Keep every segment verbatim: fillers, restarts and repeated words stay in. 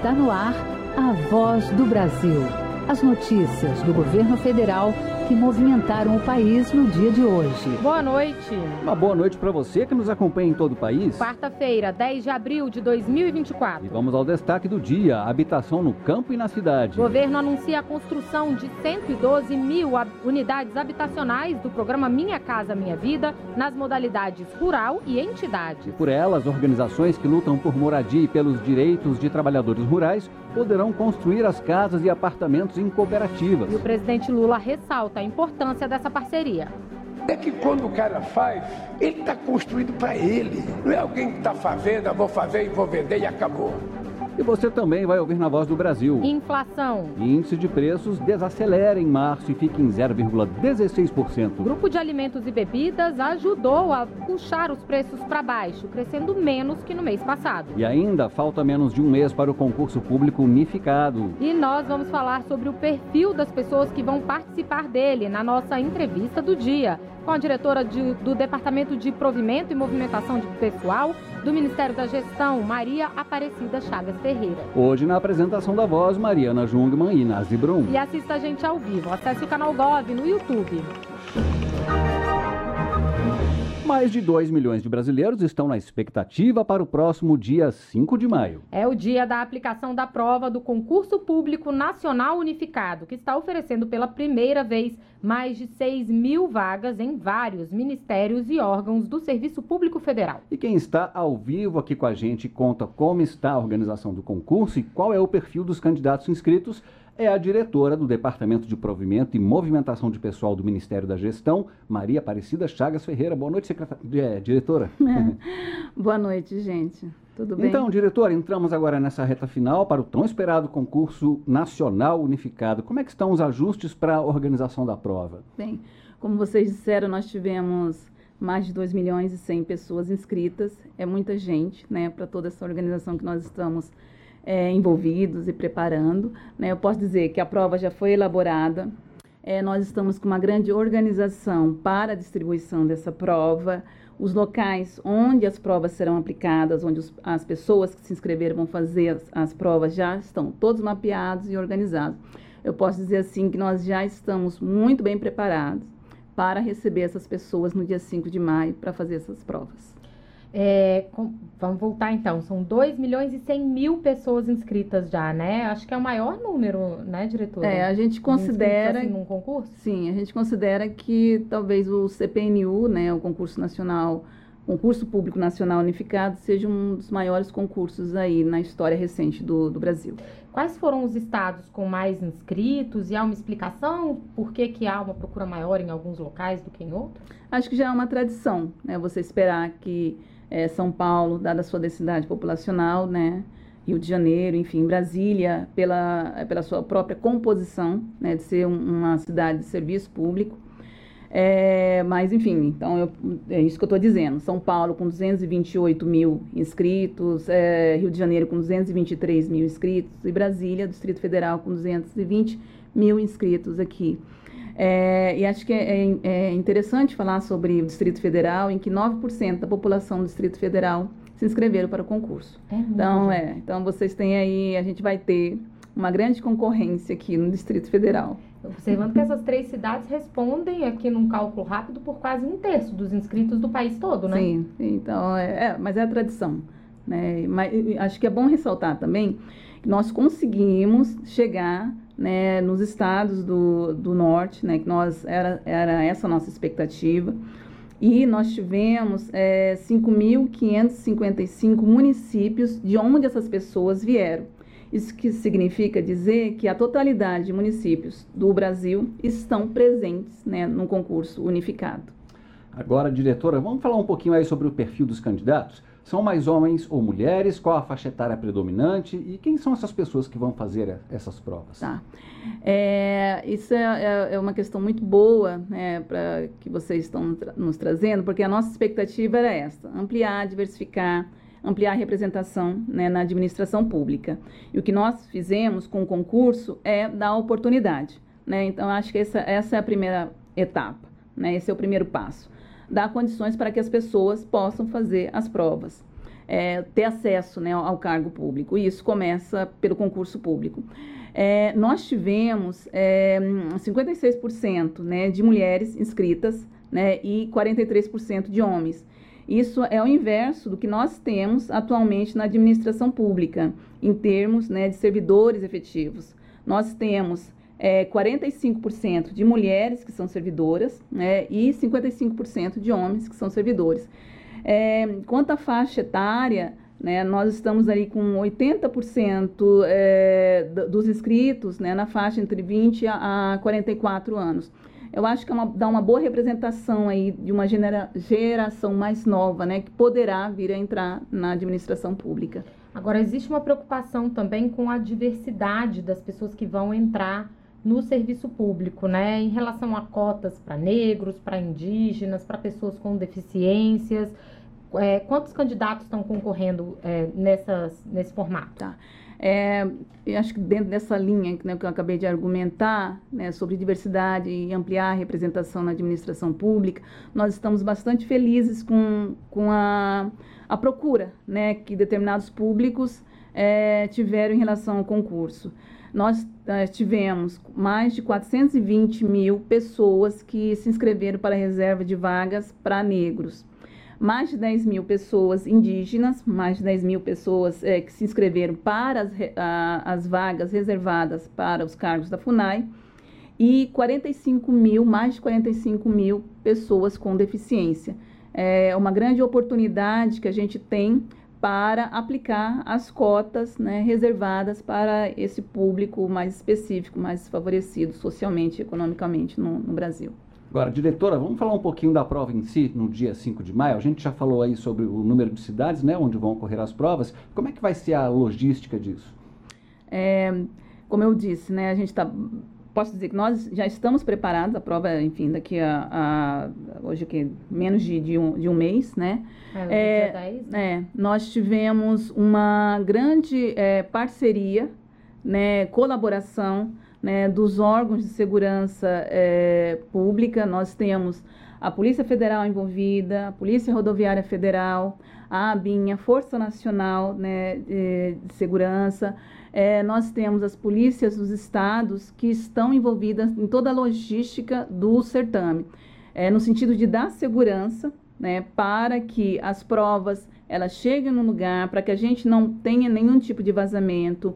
Está no ar a Voz do Brasil. As notícias do governo federal que movimentaram o país no dia de hoje. Boa noite. Uma boa noite para você que nos acompanha em todo o país. Quarta-feira, dez de abril de dois mil e vinte e quatro. E vamos ao destaque do dia: habitação no campo e na cidade. O governo anuncia a construção de cento e doze mil unidades habitacionais do programa Minha Casa Minha Vida nas modalidades rural e entidade. E por elas, organizações que lutam por moradia e pelos direitos de trabalhadores rurais poderão construir as casas e apartamentos em cooperativas. E o presidente Lula ressalta a importância dessa parceria. É que quando o cara faz, ele está construído para ele. Não é alguém que está fazendo, eu vou fazer e vou vender e acabou. E você também vai ouvir na Voz do Brasil. Inflação. Índice de preços desacelera em março e fica em zero vírgula dezesseis por cento. O grupo de alimentos e bebidas ajudou a puxar os preços para baixo, crescendo menos que no mês passado. E ainda falta menos de um mês para o concurso público unificado. E nós vamos falar sobre o perfil das pessoas que vão participar dele na nossa entrevista do dia, com a diretora de, do Departamento de Provimento e Movimentação de Pessoal do Ministério da Gestão, Maria Aparecida Chagas Ferreira. Hoje, na apresentação da Voz, Mariana Jungmann e Nazi Brum. E assista a gente ao vivo. Acesse o canal Gov no YouTube. Mais de dois milhões de brasileiros estão na expectativa para o próximo dia cinco de maio. É o dia da aplicação da prova do Concurso Público Nacional Unificado, que está oferecendo pela primeira vez mais de seis mil vagas em vários ministérios e órgãos do Serviço Público Federal. E quem está ao vivo aqui com a gente conta como está a organização do concurso e qual é o perfil dos candidatos inscritos é a diretora do Departamento de Provimento e Movimentação de Pessoal do Ministério da Gestão, Maria Aparecida Chagas Ferreira. Boa noite, secretária, é, diretora. É. Boa noite, gente. Tudo bem? Então, diretora, entramos agora nessa reta final para o tão esperado concurso nacional unificado. Como é que estão os ajustes para a organização da prova? Bem, como vocês disseram, nós tivemos mais de dois milhões e cem pessoas inscritas. É muita gente, né, para toda essa organização que nós estamos É, envolvidos e preparando, né? Eu posso dizer que a prova já foi elaborada, é, nós estamos com uma grande organização para a distribuição dessa prova, os locais onde as provas serão aplicadas, onde os, as pessoas que se inscreveram vão fazer as, as provas já estão todos mapeados e organizados. Eu posso dizer assim que nós já estamos muito bem preparados para receber essas pessoas no dia cinco de maio para fazer essas provas. É, com, vamos voltar então, são dois milhões e cem mil pessoas inscritas já, né? Acho que é o maior número, né, diretora? É, a gente considera... Assim, num concurso? Sim, a gente considera que talvez o C P N U, né, o concurso nacional, concurso público nacional unificado, seja um dos maiores concursos aí na história recente do, do Brasil. Quais foram os estados com mais inscritos e há uma explicação por que que há uma procura maior em alguns locais do que em outros? Acho que já é uma tradição, né, você esperar que É, São Paulo, dada a sua densidade populacional, né, Rio de Janeiro, enfim, Brasília, pela, pela sua própria composição, né, de ser um, uma cidade de serviço público. É, mas, enfim, então eu, é isso que eu estou dizendo. São Paulo com duzentos e vinte e oito mil inscritos, é, Rio de Janeiro com duzentos e vinte e três mil inscritos e Brasília, Distrito Federal, com duzentos e vinte mil inscritos aqui. É, e acho que é, é interessante falar sobre o Distrito Federal, em que nove por cento da população do Distrito Federal se inscreveram para o concurso. É então, é, então, vocês têm aí, a gente vai ter uma grande concorrência aqui no Distrito Federal. Observando que essas três cidades respondem aqui num cálculo rápido por quase um terço dos inscritos do país todo, né? Sim, então, é, é, mas é a tradição, né? Mas acho que é bom ressaltar também que nós conseguimos chegar, né, nos estados do, do norte, né, que nós, era, era essa a nossa expectativa, e nós tivemos é, cinco mil quinhentos e cinquenta e cinco municípios de onde essas pessoas vieram. Isso que significa dizer que a totalidade de municípios do Brasil estão presentes, né, no concurso unificado. Agora, diretora, vamos falar um pouquinho aí sobre o perfil dos candidatos? São mais homens ou mulheres? Qual a faixa etária predominante? E quem são essas pessoas que vão fazer essas provas? Tá. É, isso é, é uma questão muito boa, né, para que vocês estão tra- nos trazendo, porque a nossa expectativa era essa: ampliar, diversificar, ampliar a representação, né, na administração pública. E o que nós fizemos com o concurso é dar oportunidade, né? Então, acho que essa, essa é a primeira etapa, né? Esse é o primeiro passo. Dar condições para que as pessoas possam fazer as provas. é, ter acesso, né, ao cargo público. E isso começa pelo concurso público. É, nós tivemos é, cinquenta e seis por cento, né, de mulheres inscritas, né, e quarenta e três por cento de homens. Isso é o inverso do que nós temos atualmente na administração pública, em termos, né, de servidores efetivos. Nós temos é, quarenta e cinco por cento de mulheres que são servidoras, né, e cinquenta e cinco por cento de homens que são servidores. É, quanto à faixa etária, né, nós estamos ali com oitenta por cento é, dos inscritos, né, na faixa entre vinte a quarenta e quatro anos. Eu acho que é uma, dá uma boa representação aí de uma genera, geração mais nova, né, que poderá vir a entrar na administração pública. Agora, existe uma preocupação também com a diversidade das pessoas que vão entrar no serviço público, né, em relação a cotas para negros, para indígenas, para pessoas com deficiências. É, quantos candidatos estão concorrendo é, nessas, nesse formato? Tá. É, eu acho que dentro dessa linha, né, que eu acabei de argumentar, né, sobre diversidade e ampliar a representação na administração pública, nós estamos bastante felizes com, com a, a procura, né, que determinados públicos é, tiveram em relação ao concurso. Nós é, tivemos mais de quatrocentos e vinte mil pessoas que se inscreveram para a reserva de vagas para negros. Mais de dez mil pessoas indígenas, mais de dez mil pessoas é, que se inscreveram para as, a, as vagas reservadas para os cargos da FUNAI e quarenta e cinco mil, mais de quarenta e cinco mil pessoas com deficiência. É uma grande oportunidade que a gente tem para aplicar as cotas, né, reservadas para esse público mais específico, mais desfavorecido socialmente e economicamente no, no Brasil. Agora, diretora, vamos falar um pouquinho da prova em si, no dia cinco de maio. A gente já falou aí sobre o número de cidades, né, onde vão ocorrer as provas. Como é que vai ser a logística disso? É, como eu disse, né, a gente está... Posso dizer que nós já estamos preparados, a prova, enfim, daqui a... a hoje aqui, menos de, de, um, de um mês, né? É, hoje é, dia dez, né? É, nós tivemos uma grande é, parceria, né, colaboração, né, dos órgãos de segurança é, pública. Nós temos a Polícia Federal envolvida, a Polícia Rodoviária Federal, a ABIN, a Força Nacional, né, de, de Segurança. É, nós temos as polícias dos estados que estão envolvidas em toda a logística do certame, é, no sentido de dar segurança, né, para que as provas elas cheguem no lugar, para que a gente não tenha nenhum tipo de vazamento,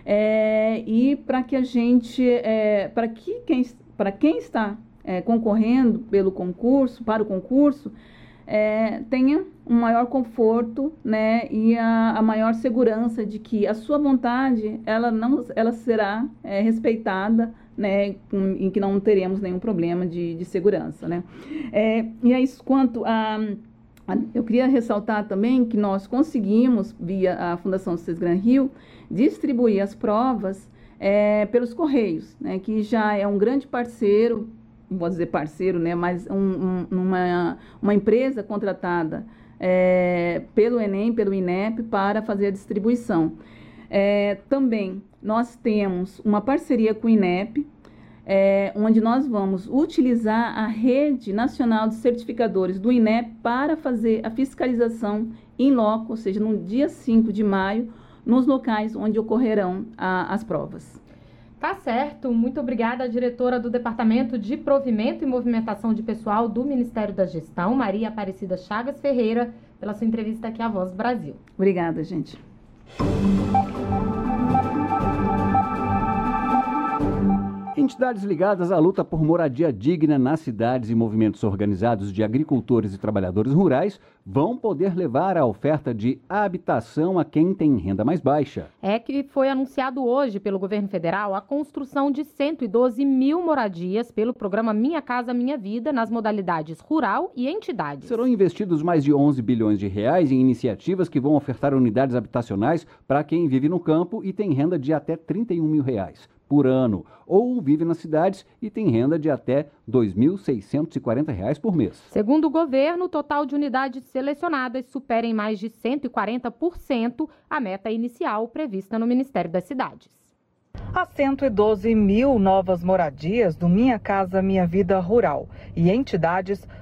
é, e para que a gente, é, para que quem, para quem está é, concorrendo pelo concurso, para o concurso, é, tenha um maior conforto, né, e a, a maior segurança de que a sua vontade ela não, ela será é, respeitada, né, com, em que não teremos nenhum problema de, de segurança, né. É, e é isso quanto a Eu queria ressaltar também que nós conseguimos, via a Fundação Sesgran Rio, distribuir as provas é, pelos Correios, né, que já é um grande parceiro, não vou dizer parceiro, né, mas um, um, uma, uma empresa contratada é, pelo Enem, pelo INEP, para fazer a distribuição. É, também nós temos uma parceria com o INEP, É, onde nós vamos utilizar a rede nacional de certificadores do INEP para fazer a fiscalização em loco, ou seja, no dia cinco de maio, nos locais onde ocorrerão a, as provas. Tá certo. Muito obrigada, diretora do Departamento de Provimento e Movimentação de Pessoal do Ministério da Gestão, Maria Aparecida Chagas Ferreira, pela sua entrevista aqui à Voz do Brasil. Obrigada, gente. Entidades ligadas à luta por moradia digna nas cidades e movimentos organizados de agricultores e trabalhadores rurais vão poder levar a oferta de habitação a quem tem renda mais baixa. É que foi anunciado hoje pelo governo federal a construção de cento e doze mil moradias pelo programa Minha Casa Minha Vida nas modalidades rural e entidades. Serão investidos mais de onze bilhões de reais em iniciativas que vão ofertar unidades habitacionais para quem vive no campo e tem renda de até trinta e um mil reais por ano, ou vive nas cidades e tem renda de até dois mil seiscentos e quarenta reais por mês. Segundo o governo, o total de unidades selecionadas supera em mais de cento e quarenta por cento a meta inicial prevista no Ministério das Cidades. As cento e doze mil novas moradias do Minha Casa Minha Vida Rural e entidades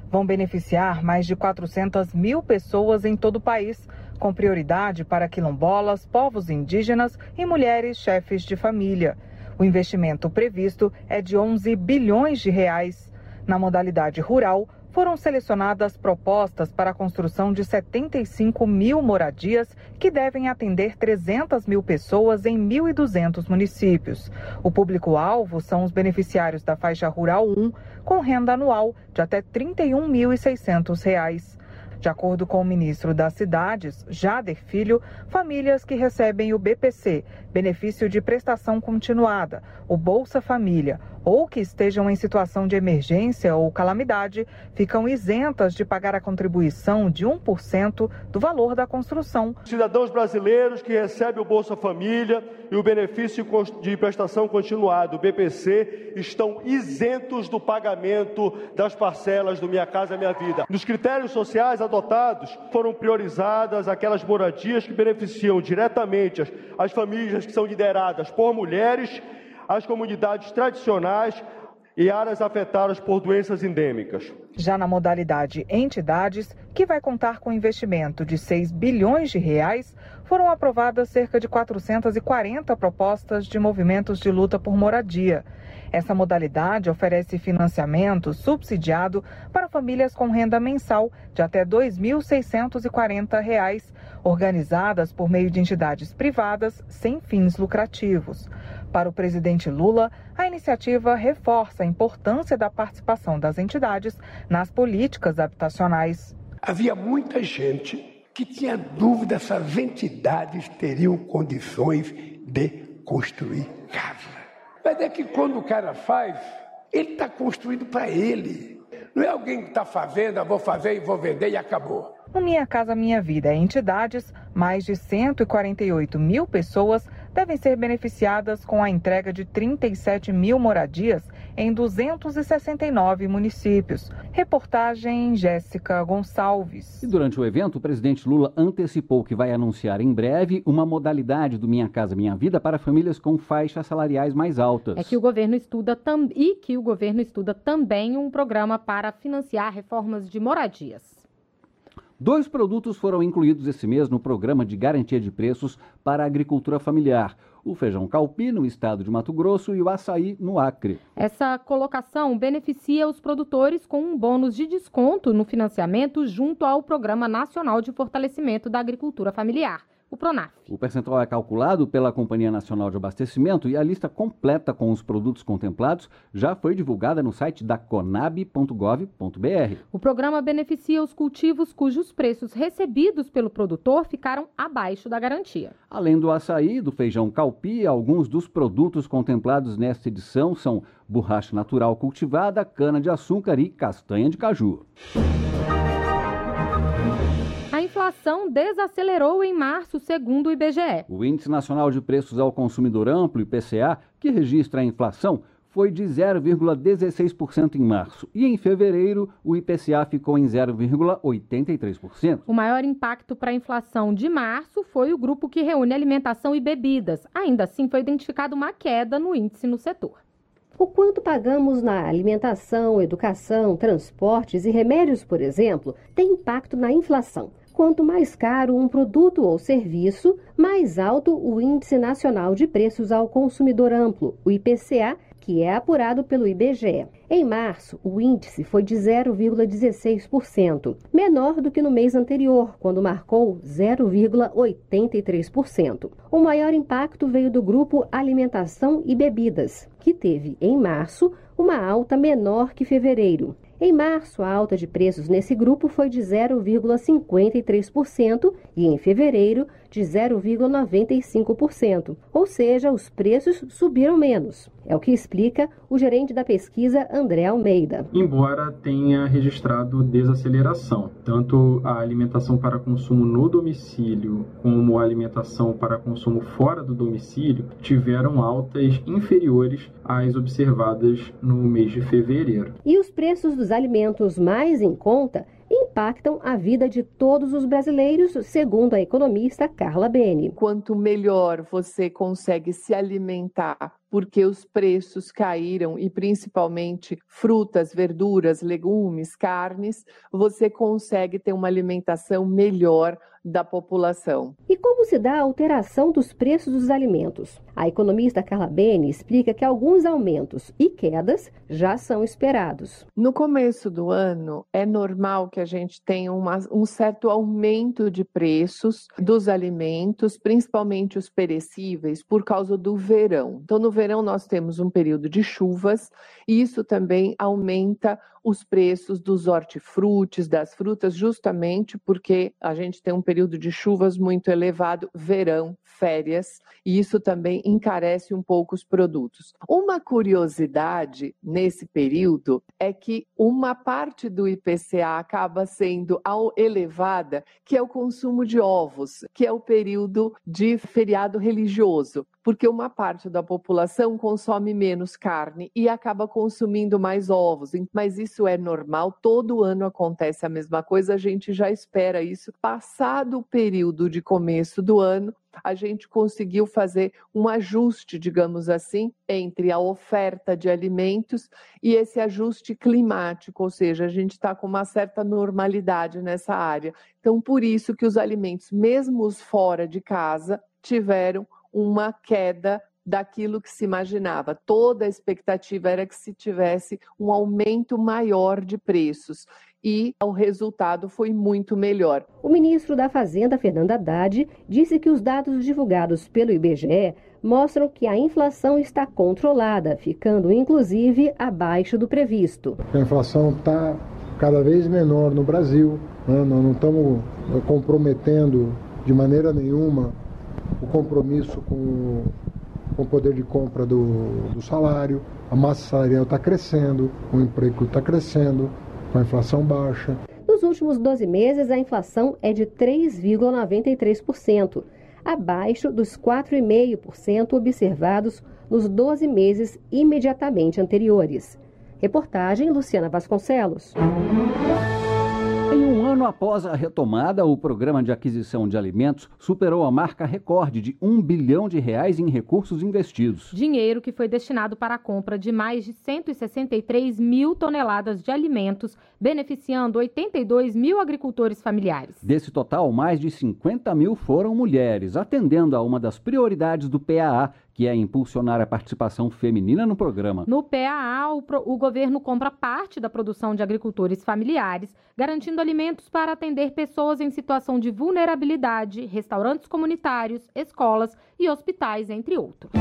vão beneficiar mais de quatrocentas mil pessoas em todo o país, com prioridade para quilombolas, povos indígenas e mulheres chefes de família. O investimento previsto é de onze bilhões de reais. Na modalidade rural, foram selecionadas propostas para a construção de setenta e cinco mil moradias que devem atender trezentas mil pessoas em mil e duzentos municípios. O público-alvo são os beneficiários da faixa Rural um, com renda anual de até trinta e um mil e seiscentos reais. De acordo com o ministro das Cidades, Jader Filho, famílias que recebem o B P C, benefício de prestação continuada, o Bolsa Família, ou que estejam em situação de emergência ou calamidade, ficam isentas de pagar a contribuição de um por cento do valor da construção. Cidadãos brasileiros que recebem o Bolsa Família e o benefício de prestação continuada, o B P C, estão isentos do pagamento das parcelas do Minha Casa Minha Vida. Nos critérios sociais adotados, foram priorizadas aquelas moradias que beneficiam diretamente as, as famílias que são lideradas por mulheres, as comunidades tradicionais e áreas afetadas por doenças endêmicas. Já na modalidade entidades, que vai contar com investimento de seis bilhões de reais, foram aprovadas cerca de quatrocentas e quarenta propostas de movimentos de luta por moradia. Essa modalidade oferece financiamento subsidiado para famílias com renda mensal de até dois mil seiscentos e quarenta reais, organizadas por meio de entidades privadas sem fins lucrativos. Para o presidente Lula, a iniciativa reforça a importância da participação das entidades nas políticas habitacionais. Havia muita gente que tinha dúvida se as entidades teriam condições de construir casa. Mas é que quando o cara faz, ele está construindo para ele. Não é alguém que está fazendo, eu vou fazer e vou vender e acabou. No Minha Casa Minha Vida Entidades, mais de cento e quarenta e oito mil pessoas devem ser beneficiadas com a entrega de trinta e sete mil moradias em duzentos e sessenta e nove municípios. Reportagem Jéssica Gonçalves. E durante o evento, o presidente Lula antecipou que vai anunciar em breve uma modalidade do Minha Casa Minha Vida para famílias com faixas salariais mais altas. É que o governo estuda tam... e que o governo estuda também um programa para financiar reformas de moradias. Dois produtos foram incluídos esse mês no programa de garantia de preços para a agricultura familiar. O feijão calpi, no estado de Mato Grosso, e o açaí, no Acre. Essa colocação beneficia os produtores com um bônus de desconto no financiamento junto ao Programa Nacional de Fortalecimento da Agricultura Familiar, o PRONAF. O percentual é calculado pela Companhia Nacional de Abastecimento e a lista completa com os produtos contemplados já foi divulgada no site da conab ponto gov ponto br. O programa beneficia os cultivos cujos preços recebidos pelo produtor ficaram abaixo da garantia. Além do açaí, do feijão calpi, alguns dos produtos contemplados nesta edição são borracha natural cultivada, cana-de-açúcar e castanha de caju. A inflação desacelerou em março, segundo o I B G E. O Índice Nacional de Preços ao Consumidor Amplo, I P C A, que registra a inflação, foi de zero vírgula dezesseis por cento em março. E em fevereiro, o I P C A ficou em zero vírgula oitenta e três por cento. O maior impacto para a inflação de março foi o grupo que reúne alimentação e bebidas. Ainda assim, foi identificada uma queda no índice no setor. O quanto pagamos na alimentação, educação, transportes e remédios, por exemplo, tem impacto na inflação. Quanto mais caro um produto ou serviço, mais alto o Índice Nacional de Preços ao Consumidor Amplo, o I P C A, que é apurado pelo I B G E. Em março, o índice foi de zero vírgula dezesseis por cento, menor do que no mês anterior, quando marcou zero vírgula oitenta e três por cento. O maior impacto veio do grupo Alimentação e Bebidas, que teve, em março, uma alta menor que fevereiro. Em março, a alta de preços nesse grupo foi de zero vírgula cinquenta e três por cento e em fevereiro de zero vírgula noventa e cinco por cento, ou seja, os preços subiram menos. É o que explica o gerente da pesquisa, André Almeida. Embora tenha registrado desaceleração, tanto a alimentação para consumo no domicílio como a alimentação para consumo fora do domicílio tiveram altas inferiores às observadas no mês de fevereiro. E os preços dos alimentos mais em conta impactam a vida de todos os brasileiros, segundo a economista Carla Bene. Quanto melhor você consegue se alimentar porque os preços caíram e principalmente frutas, verduras, legumes, carnes, você consegue ter uma alimentação melhor da população. E como se dá a alteração dos preços dos alimentos? A economista Carla Bene explica que alguns aumentos e quedas já são esperados. No começo do ano, é normal que a gente tenha uma, um certo aumento de preços dos alimentos, principalmente os perecíveis, por causa do verão. Então, no verão, nós temos um período de chuvas e isso também aumenta os preços dos hortifrutis, das frutas, justamente porque a gente tem um período de chuvas muito elevado, verão, férias, e isso também encarece um pouco os produtos. Uma curiosidade nesse período é que uma parte do I P C A acaba sendo elevada, que é o consumo de ovos, que é o período de feriado religioso, porque uma parte da população consome menos carne e acaba consumindo mais ovos, mas isso é normal, todo ano acontece a mesma coisa, a gente já espera isso. Passado o período de começo do ano, a gente conseguiu fazer um ajuste, digamos assim, entre a oferta de alimentos e esse ajuste climático, ou seja, a gente está com uma certa normalidade nessa área. Então, por isso que os alimentos, mesmo os fora de casa, tiveram uma queda daquilo que se imaginava. Toda a expectativa era que se tivesse um aumento maior de preços e o resultado foi muito melhor. O ministro da Fazenda, Fernando Haddad, disse que os dados divulgados pelo I B G E mostram que a inflação está controlada, ficando inclusive abaixo do previsto. A inflação está cada vez menor no Brasil, né? Nós não estamos comprometendo de maneira nenhuma o compromisso com com o poder de compra do, do salário, a massa salarial está crescendo, o emprego está crescendo, com a inflação baixa. Nos últimos doze meses, a inflação é de três vírgula noventa e três por cento, abaixo dos quatro vírgula cinco por cento observados nos doze meses imediatamente anteriores. Reportagem Luciana Vasconcelos. Em um ano após a retomada, o programa de aquisição de alimentos superou a marca recorde de um bilhão de reais em recursos investidos. Dinheiro que foi destinado para a compra de mais de cento e sessenta e três mil toneladas de alimentos, beneficiando oitenta e dois mil agricultores familiares. Desse total, mais de cinquenta mil foram mulheres, atendendo a uma das prioridades do P A A, que é impulsionar a participação feminina no programa. No P A A, o, pro, o governo compra parte da produção de agricultores familiares, garantindo alimentos para atender pessoas em situação de vulnerabilidade, restaurantes comunitários, escolas e hospitais, entre outros.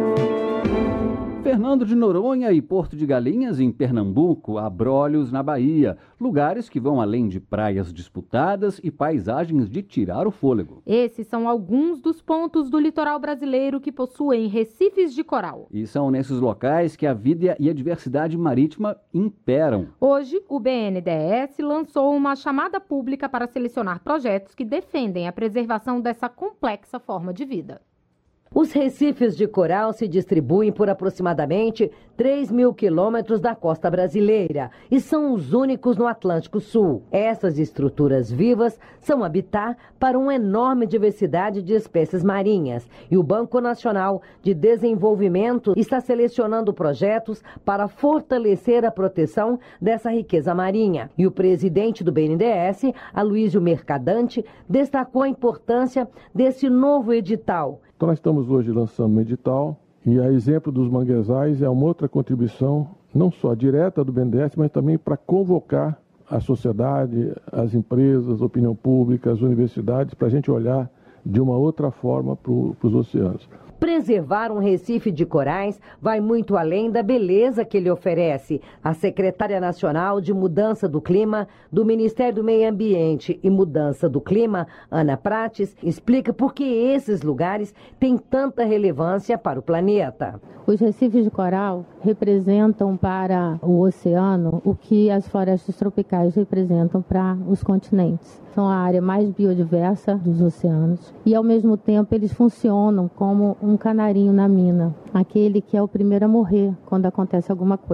Fernando de Noronha e Porto de Galinhas, em Pernambuco, Abrolhos, na Bahia. Lugares que vão além de praias disputadas e paisagens de tirar o fôlego. Esses são alguns dos pontos do litoral brasileiro que possuem recifes de coral. E são nesses locais que a vida e a diversidade marítima imperam. Hoje, o B N D E S lançou uma chamada pública para selecionar projetos que defendem a preservação dessa complexa forma de vida. Os recifes de coral se distribuem por aproximadamente três mil quilômetros da costa brasileira e são os únicos no Atlântico Sul. Essas estruturas vivas são habitat para uma enorme diversidade de espécies marinhas e o Banco Nacional de Desenvolvimento está selecionando projetos para fortalecer a proteção dessa riqueza marinha. E o presidente do B N D E S, Aloysio Mercadante, destacou a importância desse novo edital. Então nós estamos hoje lançando um edital e a exemplo dos manguezais é uma outra contribuição, não só direta do B N D E S, mas também para convocar a sociedade, as empresas, a opinião pública, as universidades, para a gente olhar de uma outra forma para os oceanos. Preservar um recife de corais vai muito além da beleza que ele oferece. A secretária nacional de Mudança do Clima do Ministério do Meio Ambiente e Mudança do Clima, Ana Prates, explica por que esses lugares têm tanta relevância para o planeta. Os recifes de coral representam para o oceano o que as florestas tropicais representam para os continentes. São a área mais biodiversa dos oceanos e, ao mesmo tempo, eles funcionam como um canarinho na mina, aquele que é o primeiro a morrer quando acontece alguma coisa.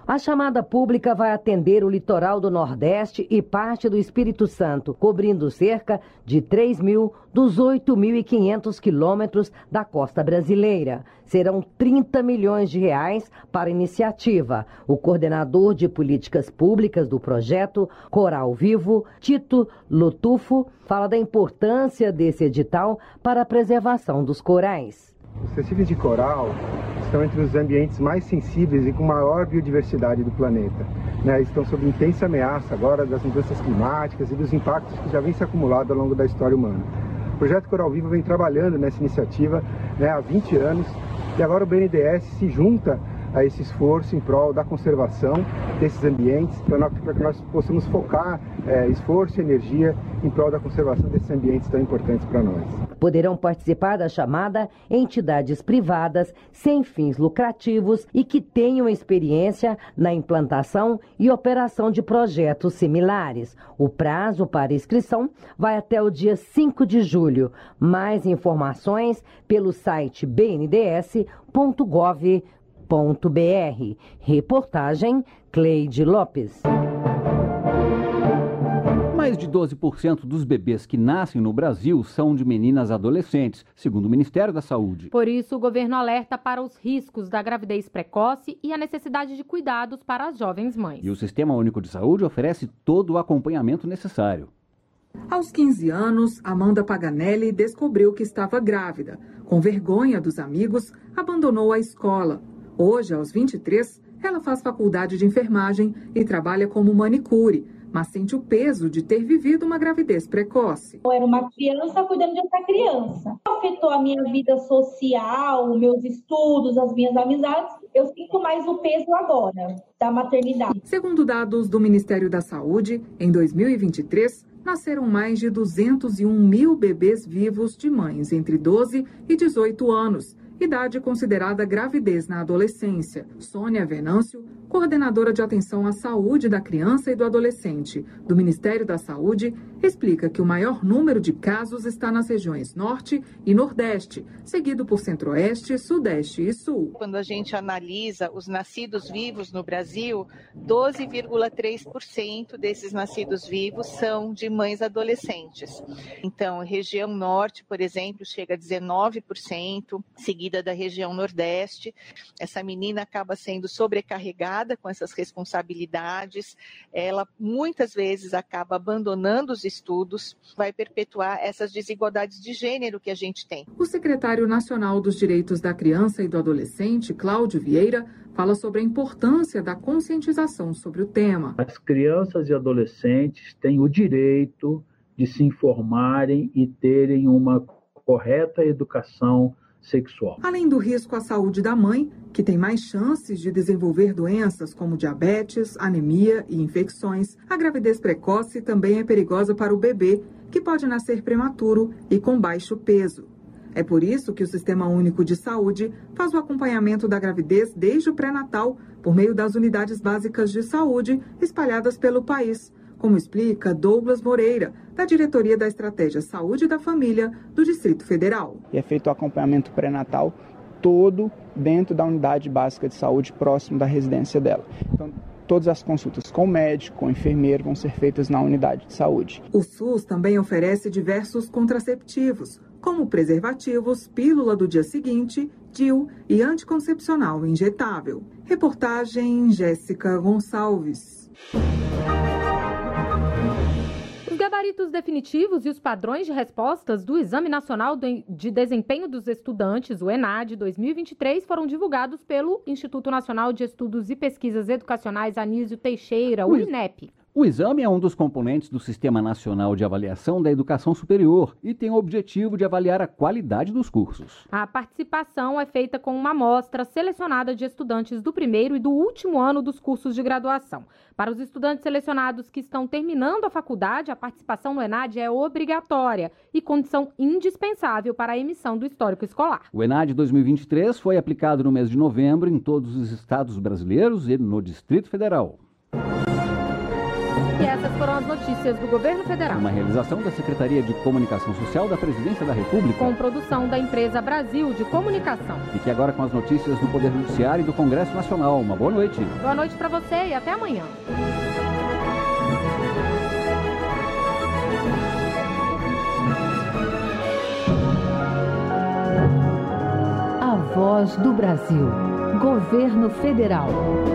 A chamada pública vai atender o litoral do Nordeste e parte do Espírito Santo, cobrindo cerca de três mil dos oito mil e quinhentos quilômetros da costa brasileira. Serão trinta milhões de reais para a iniciativa. O coordenador de políticas públicas do projeto, Coral Vivo, Tito Lotufo, fala da importância desse edital para a preservação dos corais. Os recifes de coral estão entre os ambientes mais sensíveis e com maior biodiversidade do planeta. Né? Estão sob intensa ameaça agora das mudanças climáticas e dos impactos que já vêm se acumulando ao longo da história humana. O Projeto Coral Vivo vem trabalhando nessa iniciativa, né, há vinte anos e agora o B N D E S se junta a esse esforço em prol da conservação desses ambientes, para que nós possamos focar é, esforço e energia em prol da conservação desses ambientes tão importantes para nós. Poderão participar da chamada entidades privadas sem fins lucrativos e que tenham experiência na implantação e operação de projetos similares. O prazo para inscrição vai até o dia cinco de julho. Mais informações pelo site b n d s ponto gov ponto b r. Reportagem Cleide Lopes. Mais de doze por cento dos bebês que nascem no Brasil são de meninas adolescentes, segundo o Ministério da Saúde. Por isso, o governo alerta para os riscos da gravidez precoce e a necessidade de cuidados para as jovens mães. E o Sistema Único de Saúde oferece todo o acompanhamento necessário. Aos quinze anos, Amanda Paganelli descobriu que estava grávida. Com vergonha dos amigos, abandonou a escola. Hoje, aos vinte e três, ela faz faculdade de enfermagem e trabalha como manicure, mas sente o peso de ter vivido uma gravidez precoce. Eu era uma criança cuidando de outra criança. Afetou a minha vida social, meus estudos, as minhas amizades. Eu sinto mais o peso agora da maternidade. Segundo dados do Ministério da Saúde, em dois mil e vinte e três, nasceram mais de duzentos e um mil bebês vivos de mães entre doze e dezoito anos. Idade considerada gravidez na adolescência. Sônia Venâncio, coordenadora de atenção à saúde da criança e do adolescente do Ministério da Saúde, explica que o maior número de casos está nas regiões Norte e Nordeste, seguido por Centro-Oeste, Sudeste e Sul. Quando a gente analisa os nascidos vivos no Brasil, doze vírgula três por cento desses nascidos vivos são de mães adolescentes. Então, a região Norte, por exemplo, chega a dezenove por cento, seguida da região Nordeste. Essa menina acaba sendo sobrecarregada com essas responsabilidades, ela muitas vezes acaba abandonando os estudos, vai perpetuar essas desigualdades de gênero que a gente tem. O secretário nacional dos Direitos da Criança e do Adolescente, Cláudio Vieira, fala sobre a importância da conscientização sobre o tema. As crianças e adolescentes têm o direito de se informarem e terem uma correta educação sexual. Além do risco à saúde da mãe, que tem mais chances de desenvolver doenças como diabetes, anemia e infecções, a gravidez precoce também é perigosa para o bebê, que pode nascer prematuro e com baixo peso. É por isso que o Sistema Único de Saúde faz o acompanhamento da gravidez desde o pré-natal, por meio das unidades básicas de saúde espalhadas pelo país, como explica Douglas Moreira, da Diretoria da Estratégia Saúde da Família do Distrito Federal. E é feito o acompanhamento pré-natal todo dentro da unidade básica de saúde próximo da residência dela. Então, todas as consultas com o médico, com o enfermeiro vão ser feitas na unidade de saúde. O SUS também oferece diversos contraceptivos, como preservativos, pílula do dia seguinte, D I U e anticoncepcional injetável. Reportagem Jéssica Gonçalves. Os gabaritos definitivos e os padrões de respostas do Exame Nacional de Desempenho dos Estudantes, o ENAD, dois mil e vinte e três, foram divulgados pelo Instituto Nacional de Estudos e Pesquisas Educacionais Anísio Teixeira, o INEP. O exame é um dos componentes do Sistema Nacional de Avaliação da Educação Superior e tem o objetivo de avaliar a qualidade dos cursos. A participação é feita com uma amostra selecionada de estudantes do primeiro e do último ano dos cursos de graduação. Para os estudantes selecionados que estão terminando a faculdade, a participação no ENAD é obrigatória e condição indispensável para a emissão do histórico escolar. O ENAD dois mil e vinte e três foi aplicado no mês de novembro em todos os estados brasileiros e no Distrito Federal. E essa Essas foram as notícias do Governo Federal. Uma realização da Secretaria de Comunicação Social da Presidência da República. Com produção da empresa Brasil de Comunicação. Fique agora com as notícias do Poder Judiciário e do Congresso Nacional. Uma boa noite. Boa noite para você e até amanhã. A Voz do Brasil. Governo Federal.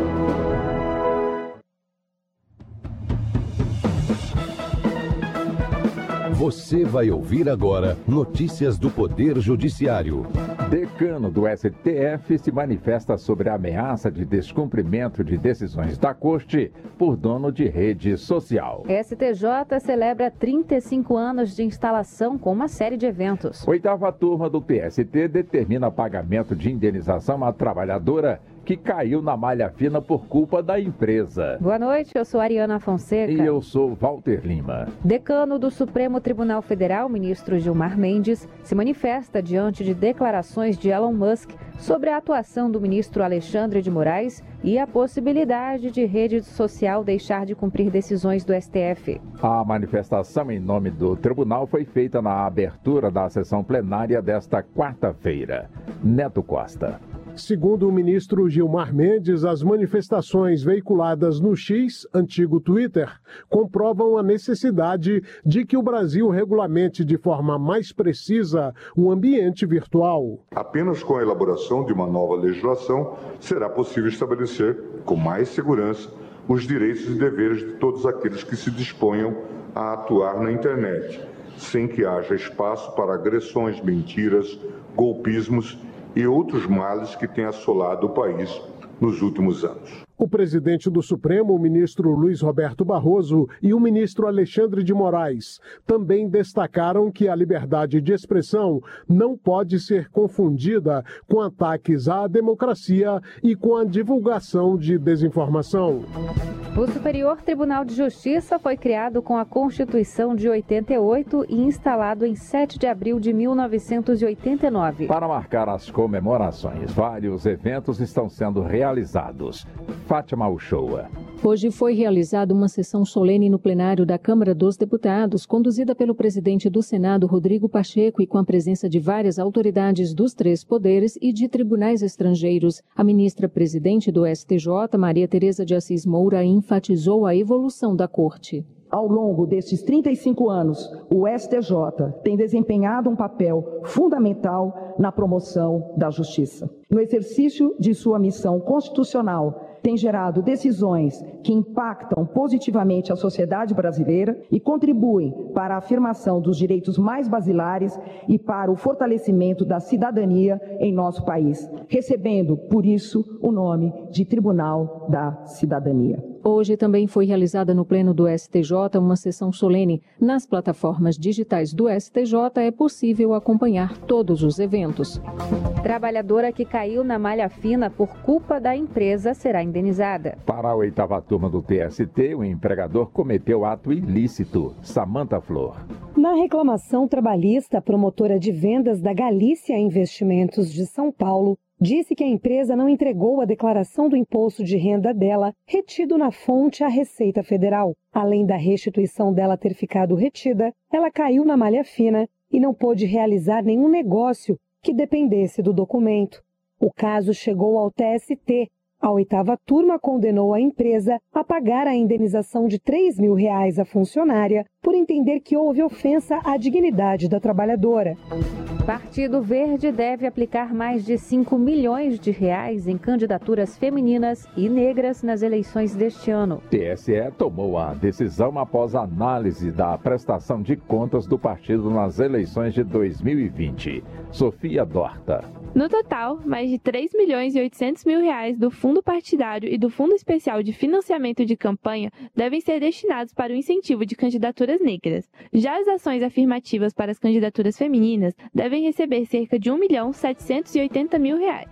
Você vai ouvir agora notícias do Poder Judiciário. Decano do S T F se manifesta sobre a ameaça de descumprimento de decisões da Corte por dono de rede social. S T J celebra trinta e cinco anos de instalação com uma série de eventos. Oitava turma do T S T determina pagamento de indenização à trabalhadora que caiu na malha fina por culpa da empresa. Boa noite, eu sou Ariana Fonseca. E eu sou Walter Lima. Decano do Supremo Tribunal Federal, ministro Gilmar Mendes, se manifesta diante de declarações de Elon Musk sobre a atuação do ministro Alexandre de Moraes e a possibilidade de rede social deixar de cumprir decisões do S T F. A manifestação em nome do tribunal foi feita na abertura da sessão plenária desta quarta-feira. Neto Costa. Segundo o ministro Gilmar Mendes, as manifestações veiculadas no X, antigo Twitter, comprovam a necessidade de que o Brasil regulamente de forma mais precisa o ambiente virtual. Apenas com a elaboração de uma nova legislação será possível estabelecer, com mais segurança, os direitos e deveres de todos aqueles que se disponham a atuar na internet, sem que haja espaço para agressões, mentiras, golpismos e outros males que têm assolado o país nos últimos anos. O presidente do Supremo, o ministro Luiz Roberto Barroso, e o ministro Alexandre de Moraes também destacaram que a liberdade de expressão não pode ser confundida com ataques à democracia e com a divulgação de desinformação. O Superior Tribunal de Justiça foi criado com a Constituição de oitenta e oito e instalado em sete de abril de mil novecentos e oitenta e nove. Para marcar as comemorações, vários eventos estão sendo realizados. Fátima Uchoa. Hoje foi realizada uma sessão solene no plenário da Câmara dos Deputados, conduzida pelo presidente do Senado, Rodrigo Pacheco, e com a presença de várias autoridades dos três poderes e de tribunais estrangeiros. A ministra-presidente do S T J, Maria Tereza de Assis Moura, enfatizou a evolução da Corte. Ao longo destes trinta e cinco anos, o S T J tem desempenhado um papel fundamental na promoção da justiça. No exercício de sua missão constitucional, tem gerado decisões que impactam positivamente a sociedade brasileira e contribuem para a afirmação dos direitos mais basilares e para o fortalecimento da cidadania em nosso país, recebendo, por isso, o nome de Tribunal da Cidadania. Hoje também foi realizada no Pleno do S T J uma sessão solene. Nas plataformas digitais do S T J é possível acompanhar todos os eventos. Trabalhadora que caiu na malha fina por culpa da empresa será indenizada. Para a oitava turma do T S T, o empregador cometeu ato ilícito. Samanta Flor. Na reclamação trabalhista, a promotora de vendas da Galícia Investimentos de São Paulo disse que a empresa não entregou a declaração do imposto de renda dela, retido na fonte à Receita Federal. Além da restituição dela ter ficado retida, ela caiu na malha fina e não pôde realizar nenhum negócio que dependesse do documento. O caso chegou ao T S T. A oitava turma condenou a empresa a pagar a indenização de três mil reais à funcionária por entender que houve ofensa à dignidade da trabalhadora. Partido Verde deve aplicar mais de cinco milhões de reais em candidaturas femininas e negras nas eleições deste ano. T S E tomou a decisão após a análise da prestação de contas do partido nas eleições de dois mil e vinte. Sofia Dorta. No total, mais de três milhões e oitocentos mil reais do Fundo Partidário e do Fundo Especial de Financiamento de Campanha devem ser destinados para o incentivo de candidaturas negras. Já as ações afirmativas para as candidaturas femininas devem receber cerca de um milhão setecentos e oitenta mil reais.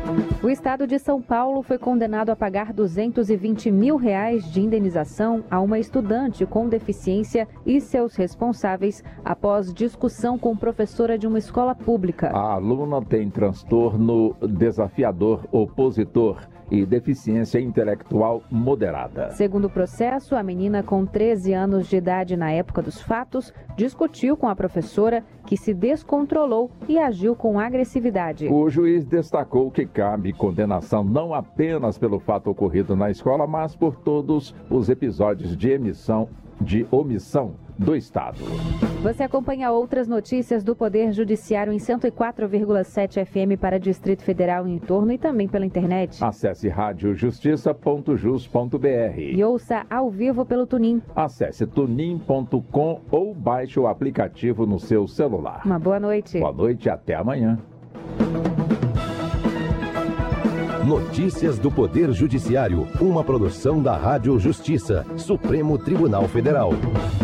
O estado de São Paulo foi condenado a pagar duzentos e vinte mil reais de indenização a uma estudante com deficiência e seus responsáveis após discussão com professora de uma escola pública. A aluna tem transtorno desafiador opositor e deficiência intelectual moderada. Segundo o processo, a menina com treze anos de idade na época dos fatos discutiu com a professora, que se descontrolou e agiu com agressividade. O juiz destacou que cabe condenação não apenas pelo fato ocorrido na escola, mas por todos os episódios de emissão de omissão do Estado. Você acompanha outras notícias do Poder Judiciário em cento e quatro vírgula sete F M para Distrito Federal e entorno e também pela internet. Acesse rádio justiça ponto jus ponto br e ouça ao vivo pelo Tunin. Acesse tunin ponto com ou baixe o aplicativo no seu celular. Uma boa noite. Boa noite e até amanhã. Notícias do Poder Judiciário, uma produção da Rádio Justiça, Supremo Tribunal Federal.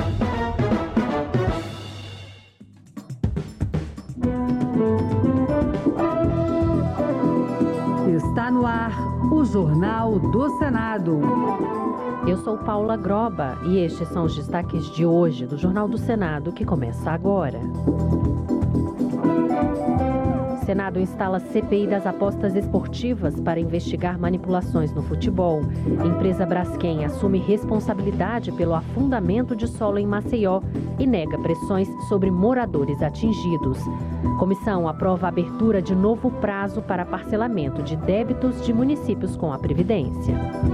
Está no ar o Jornal do Senado. Eu sou Paula Groba e estes são os destaques de hoje do Jornal do Senado, que começa agora. O Senado instala C P I das apostas esportivas para investigar manipulações no futebol. Empresa Braskem assume responsabilidade pelo afundamento de solo em Maceió e nega pressões sobre moradores atingidos. Comissão aprova a abertura de novo prazo para parcelamento de débitos de municípios com a Previdência.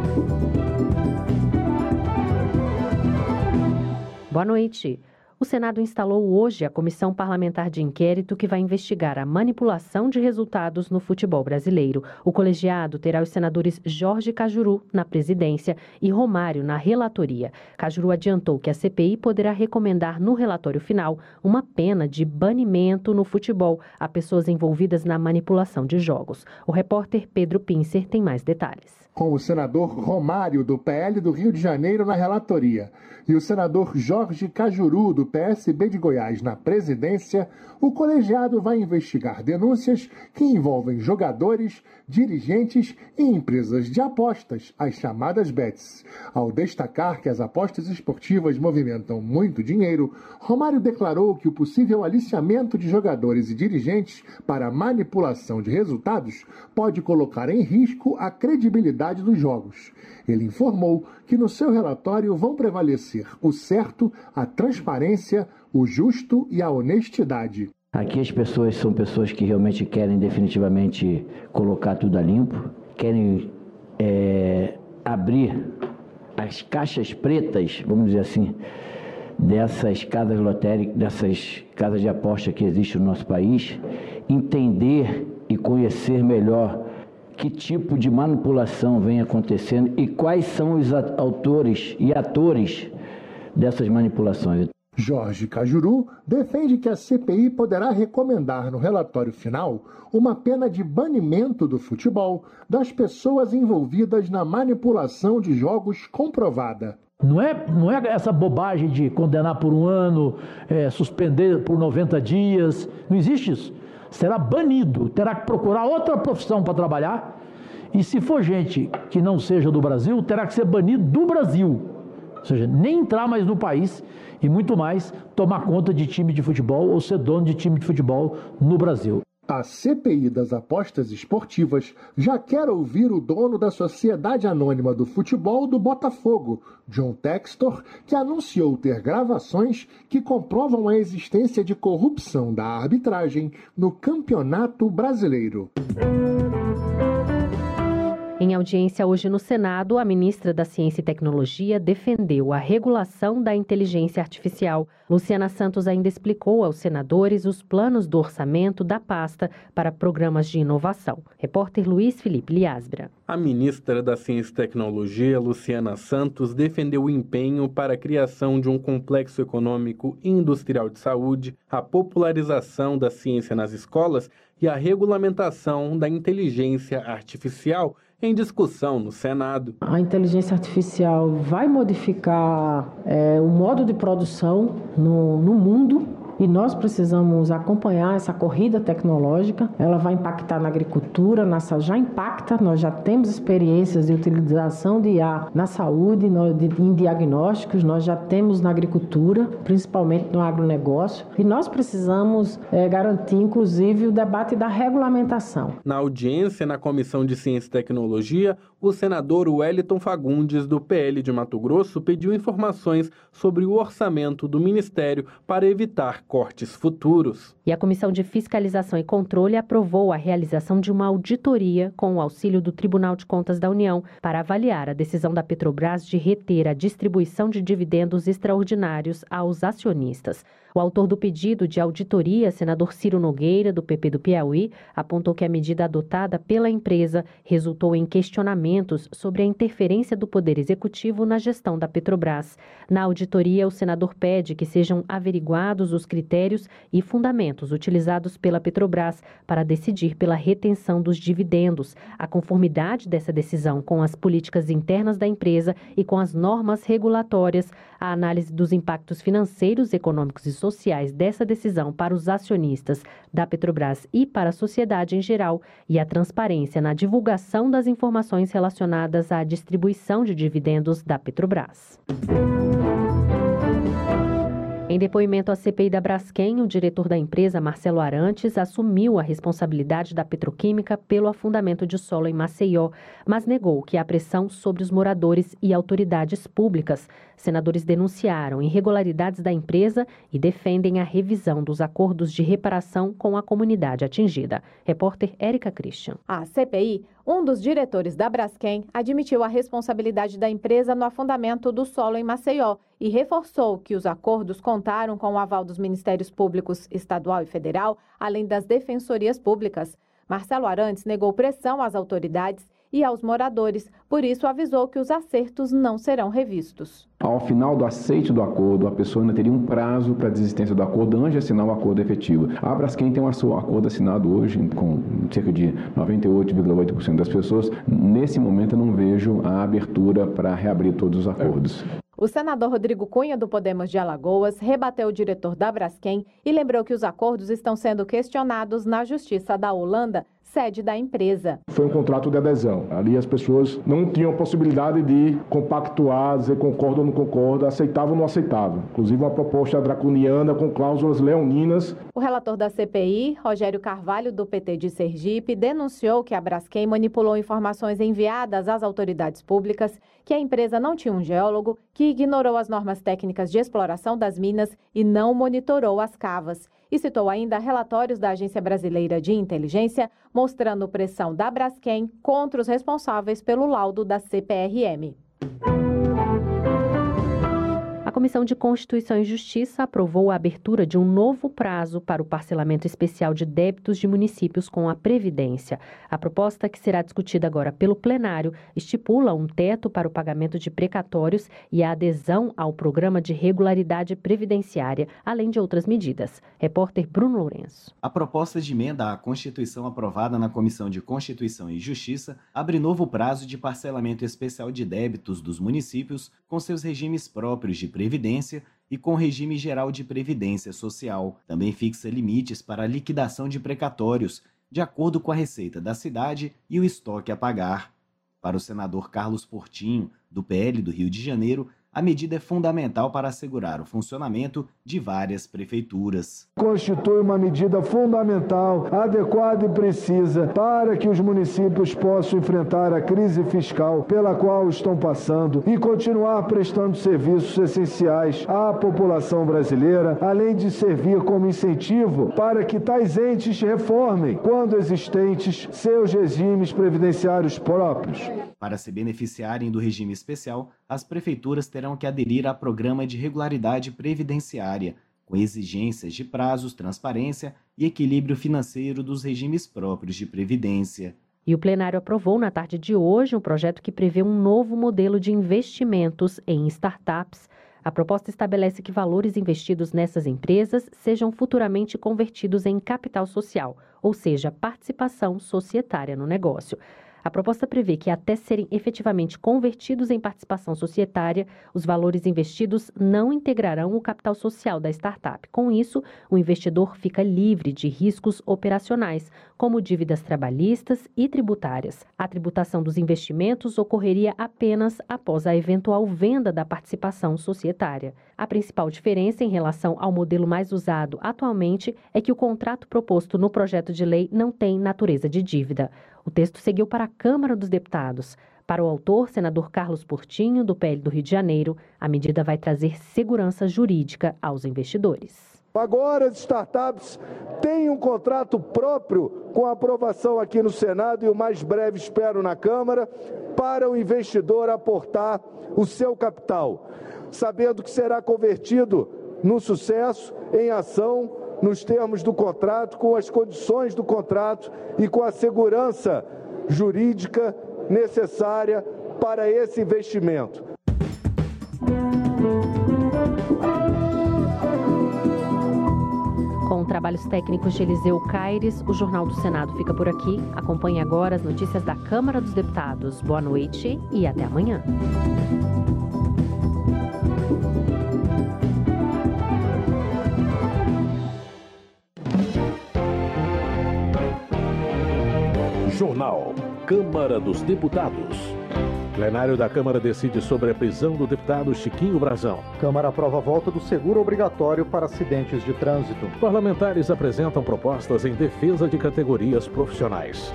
Boa noite. O Senado instalou hoje a Comissão Parlamentar de Inquérito que vai investigar a manipulação de resultados no futebol brasileiro. O colegiado terá os senadores Jorge Cajuru na presidência e Romário na relatoria. Cajuru adiantou que a C P I poderá recomendar no relatório final uma pena de banimento no futebol a pessoas envolvidas na manipulação de jogos. O repórter Pedro Pincer tem mais detalhes. Com o senador Romário, do P L do Rio de Janeiro, na relatoria, e o senador Jorge Cajuru, do P S B de Goiás, na presidência, o colegiado vai investigar denúncias que envolvem jogadores, dirigentes e empresas de apostas, as chamadas bets. Ao destacar que as apostas esportivas movimentam muito dinheiro, Romário declarou que o possível aliciamento de jogadores e dirigentes para manipulação de resultados pode colocar em risco a credibilidade dos jogos. Ele informou que no seu relatório vão prevalecer o certo, a transparência, o justo e a honestidade. Aqui as pessoas são pessoas que realmente querem definitivamente colocar tudo a limpo, querem é, abrir as caixas pretas, vamos dizer assim, dessas casas lotéricas, dessas casas de aposta que existem no nosso país, entender e conhecer melhor que tipo de manipulação vem acontecendo e quais são os autores e atores dessas manipulações. Jorge Cajuru defende que a C P I poderá recomendar no relatório final uma pena de banimento do futebol das pessoas envolvidas na manipulação de jogos comprovada. Não é, não é essa bobagem de condenar por um ano, é, suspender por noventa dias, não existe isso. Será banido, terá que procurar outra profissão para trabalhar e se for gente que não seja do Brasil, terá que ser banido do Brasil. Ou seja, nem entrar mais no país e muito mais tomar conta de time de futebol ou ser dono de time de futebol no Brasil. A C P I das apostas esportivas já quer ouvir o dono da Sociedade Anônima do Futebol do Botafogo, John Textor, que anunciou ter gravações que comprovam a existência de corrupção da arbitragem no Campeonato Brasileiro. Em audiência hoje no Senado, a ministra da Ciência e Tecnologia defendeu a regulação da inteligência artificial. Luciana Santos ainda explicou aos senadores os planos do orçamento da pasta para programas de inovação. Repórter Luiz Felipe Liasbra. A ministra da Ciência e Tecnologia, Luciana Santos, defendeu o empenho para a criação de um complexo econômico e industrial de saúde, a popularização da ciência nas escolas e a regulamentação da inteligência artificial em discussão no Senado. A inteligência artificial vai modificar é, o modo de produção no, no mundo e nós precisamos acompanhar essa corrida tecnológica. Ela vai impactar na agricultura, na, já impacta, nós já temos experiências de utilização de I A na saúde, em diagnósticos, nós já temos na agricultura, principalmente no agronegócio, e nós precisamos é, garantir, inclusive, o debate da regulamentação. Na audiência na Comissão de Ciência e Tecnologia, o senador Wellington Fagundes, do P L de Mato Grosso, pediu informações sobre o orçamento do Ministério para evitar cortes futuros. E a Comissão de Fiscalização e Controle aprovou a realização de uma auditoria com o auxílio do Tribunal de Contas da União para avaliar a decisão da Petrobras de reter a distribuição de dividendos extraordinários aos acionistas. O autor do pedido de auditoria, senador Ciro Nogueira, do P P do Piauí, apontou que a medida adotada pela empresa resultou em questionamentos sobre a interferência do Poder Executivo na gestão da Petrobras. Na auditoria, o senador pede que sejam averiguados os critérios e fundamentos utilizados pela Petrobras para decidir pela retenção dos dividendos, a conformidade dessa decisão com as políticas internas da empresa e com as normas regulatórias, a análise dos impactos financeiros, econômicos e sociais dessa decisão para os acionistas da Petrobras e para a sociedade em geral e a transparência na divulgação das informações relacionadas à distribuição de dividendos da Petrobras. Em depoimento à C P I da Braskem, o diretor da empresa, Marcelo Arantes, assumiu a responsabilidade da petroquímica pelo afundamento de solo em Maceió, mas negou que há pressão sobre os moradores e autoridades públicas. Senadores denunciaram irregularidades da empresa e defendem a revisão dos acordos de reparação com a comunidade atingida. Repórter Érica Christian. A C P I, um dos diretores da Braskem, admitiu a responsabilidade da empresa no afundamento do solo em Maceió e reforçou que os acordos contaram com o aval dos Ministérios Públicos Estadual e Federal, além das defensorias públicas. Marcelo Arantes negou pressão às autoridades e aos moradores, por isso avisou que os acertos não serão revistos. Ao final do aceite do acordo, a pessoa ainda teria um prazo para a desistência do acordo antes de assinar o acordo efetivo. A Braskem tem um acordo assinado hoje com cerca de noventa e oito vírgula oito por cento das pessoas. Nesse momento eu não vejo a abertura para reabrir todos os acordos. O senador Rodrigo Cunha, do Podemos de Alagoas, rebateu o diretor da Braskem e lembrou que os acordos estão sendo questionados na Justiça da Holanda, sede da empresa. Foi um contrato de adesão. Ali as pessoas não tinham possibilidade de compactuar, dizer concordo ou não concordo, aceitavam ou não aceitavam. Inclusive uma proposta draconiana com cláusulas leoninas. O relator da C P I, Rogério Carvalho, do P T de Sergipe, denunciou que a Braskem manipulou informações enviadas às autoridades públicas, que a empresa não tinha um geólogo, que ignorou as normas técnicas de exploração das minas e não monitorou as cavas. E citou ainda relatórios da Agência Brasileira de Inteligência, mostrando pressão da Braskem contra os responsáveis pelo laudo da C P R M. A Comissão de Constituição e Justiça aprovou a abertura de um novo prazo para o parcelamento especial de débitos de municípios com a Previdência. A proposta, que será discutida agora pelo plenário, estipula um teto para o pagamento de precatórios e a adesão ao programa de regularidade previdenciária, além de outras medidas. Repórter Bruno Lourenço. A proposta de emenda à Constituição aprovada na Comissão de Constituição e Justiça abre novo prazo de parcelamento especial de débitos dos municípios com seus regimes próprios de Previdência e com regime geral de Previdência Social. Também fixa limites para a liquidação de precatórios, de acordo com a receita da cidade e o estoque a pagar. Para o senador Carlos Portinho, do P L do Rio de Janeiro, a medida é fundamental para assegurar o funcionamento de várias prefeituras. Constitui uma medida fundamental, adequada e precisa para que os municípios possam enfrentar a crise fiscal pela qual estão passando e continuar prestando serviços essenciais à população brasileira, além de servir como incentivo para que tais entes reformem, quando existentes, seus regimes previdenciários próprios. Para se beneficiarem do regime especial, as prefeituras terão que aderir a programa de regularidade previdenciária, com exigências de prazos, transparência e equilíbrio financeiro dos regimes próprios de previdência. E o plenário aprovou na tarde de hoje um projeto que prevê um novo modelo de investimentos em startups. A proposta estabelece que valores investidos nessas empresas sejam futuramente convertidos em capital social, ou seja, participação societária no negócio. A proposta prevê que, até serem efetivamente convertidos em participação societária, os valores investidos não integrarão o capital social da startup. Com isso, o investidor fica livre de riscos operacionais, como dívidas trabalhistas e tributárias. A tributação dos investimentos ocorreria apenas após a eventual venda da participação societária. A principal diferença em relação ao modelo mais usado atualmente é que o contrato proposto no projeto de lei não tem natureza de dívida. O texto seguiu para a Câmara dos Deputados. Para o autor, senador Carlos Portinho, do P L do Rio de Janeiro, a medida vai trazer segurança jurídica aos investidores. Agora as startups têm um contrato próprio com a aprovação aqui no Senado e o mais breve, espero, na Câmara, para o investidor aportar o seu capital, sabendo que será convertido no sucesso, em ação, nos termos do contrato, com as condições do contrato e com a segurança jurídica necessária para esse investimento. Com trabalhos técnicos de Eliseu Caires, o Jornal do Senado fica por aqui. Acompanhe agora as notícias da Câmara dos Deputados. Boa noite e até amanhã. Jornal Câmara dos Deputados. Plenário da Câmara decide sobre a prisão do deputado Chiquinho Brazão. Câmara aprova a volta do seguro obrigatório para acidentes de trânsito. Parlamentares apresentam propostas em defesa de categorias profissionais.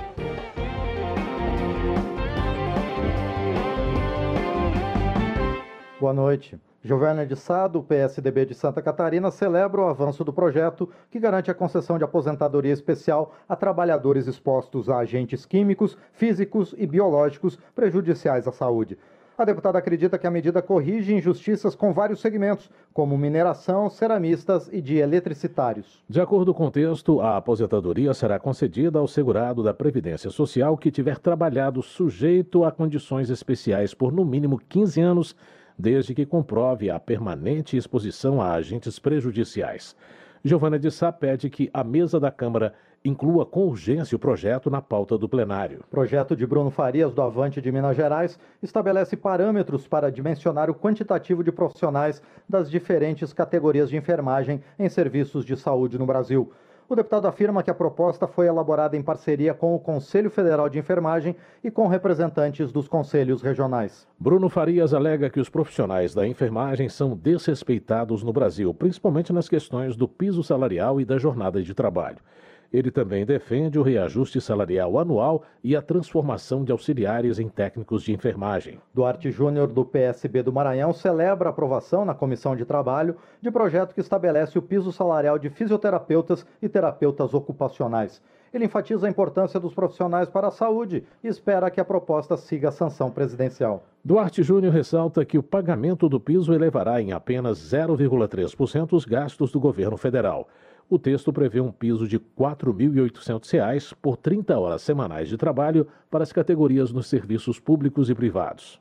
Boa noite. Giovana de Sá, do P S D B de Santa Catarina, celebra o avanço do projeto que garante a concessão de aposentadoria especial a trabalhadores expostos a agentes químicos, físicos e biológicos prejudiciais à saúde. A deputada acredita que a medida corrige injustiças com vários segmentos, como mineração, ceramistas e de eletricitários. De acordo com o texto, a aposentadoria será concedida ao segurado da Previdência Social que tiver trabalhado sujeito a condições especiais por no mínimo quinze anos, desde que comprove a permanente exposição a agentes prejudiciais. Giovana de Sá pede que a mesa da Câmara inclua com urgência o projeto na pauta do plenário. O projeto de Bruno Farias, do Avante de Minas Gerais, estabelece parâmetros para dimensionar o quantitativo de profissionais das diferentes categorias de enfermagem em serviços de saúde no Brasil. O deputado afirma que a proposta foi elaborada em parceria com o Conselho Federal de Enfermagem e com representantes dos conselhos regionais. Bruno Farias alega que os profissionais da enfermagem são desrespeitados no Brasil, principalmente nas questões do piso salarial e da jornada de trabalho. Ele também defende o reajuste salarial anual e a transformação de auxiliares em técnicos de enfermagem. Duarte Júnior, do P S B do Maranhão, celebra a aprovação na Comissão de Trabalho de projeto que estabelece o piso salarial de fisioterapeutas e terapeutas ocupacionais. Ele enfatiza a importância dos profissionais para a saúde e espera que a proposta siga a sanção presidencial. Duarte Júnior ressalta que o pagamento do piso elevará em apenas zero vírgula três por cento os gastos do governo federal. O texto prevê um piso de quatro mil e oitocentos reais por trinta horas semanais de trabalho para as categorias nos serviços públicos e privados.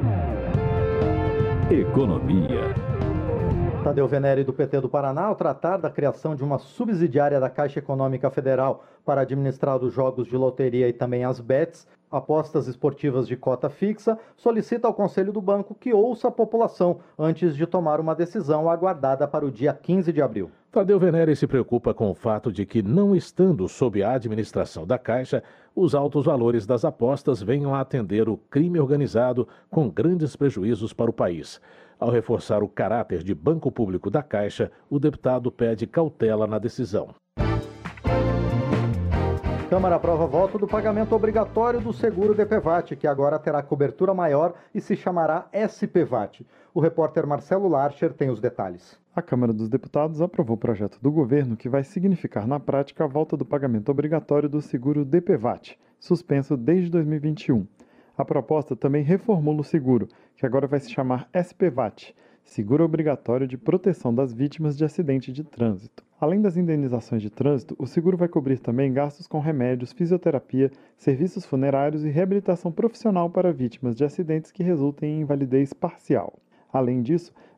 Economia. Tadeu Venere, do P T do Paraná, ao tratar da criação de uma subsidiária da Caixa Econômica Federal para administrar os jogos de loteria e também as bets, apostas esportivas de cota fixa, solicita ao Conselho do Banco que ouça a população antes de tomar uma decisão aguardada para o dia quinze de abril. Tadeu Venere se preocupa com o fato de que, não estando sob a administração da Caixa, os altos valores das apostas venham a atender o crime organizado com grandes prejuízos para o país. Ao reforçar o caráter de banco público da Caixa, o deputado pede cautela na decisão. Câmara aprova voto do pagamento obrigatório do seguro D P V A T, que agora terá cobertura maior e se chamará S P V A T. O repórter Marcelo Larcher tem os detalhes. A Câmara dos Deputados aprovou o projeto do governo que vai significar na prática a volta do pagamento obrigatório do seguro D P V A T, suspenso desde dois mil e vinte e um. A proposta também reformula o seguro, que agora vai se chamar S P V A T, Seguro Obrigatório de Proteção das Vítimas de Acidente de Trânsito. Além das indenizações de trânsito, o seguro vai cobrir também gastos com remédios, fisioterapia, serviços funerários e reabilitação profissional para vítimas de acidentes que resultem em invalidez parcial. Além disso,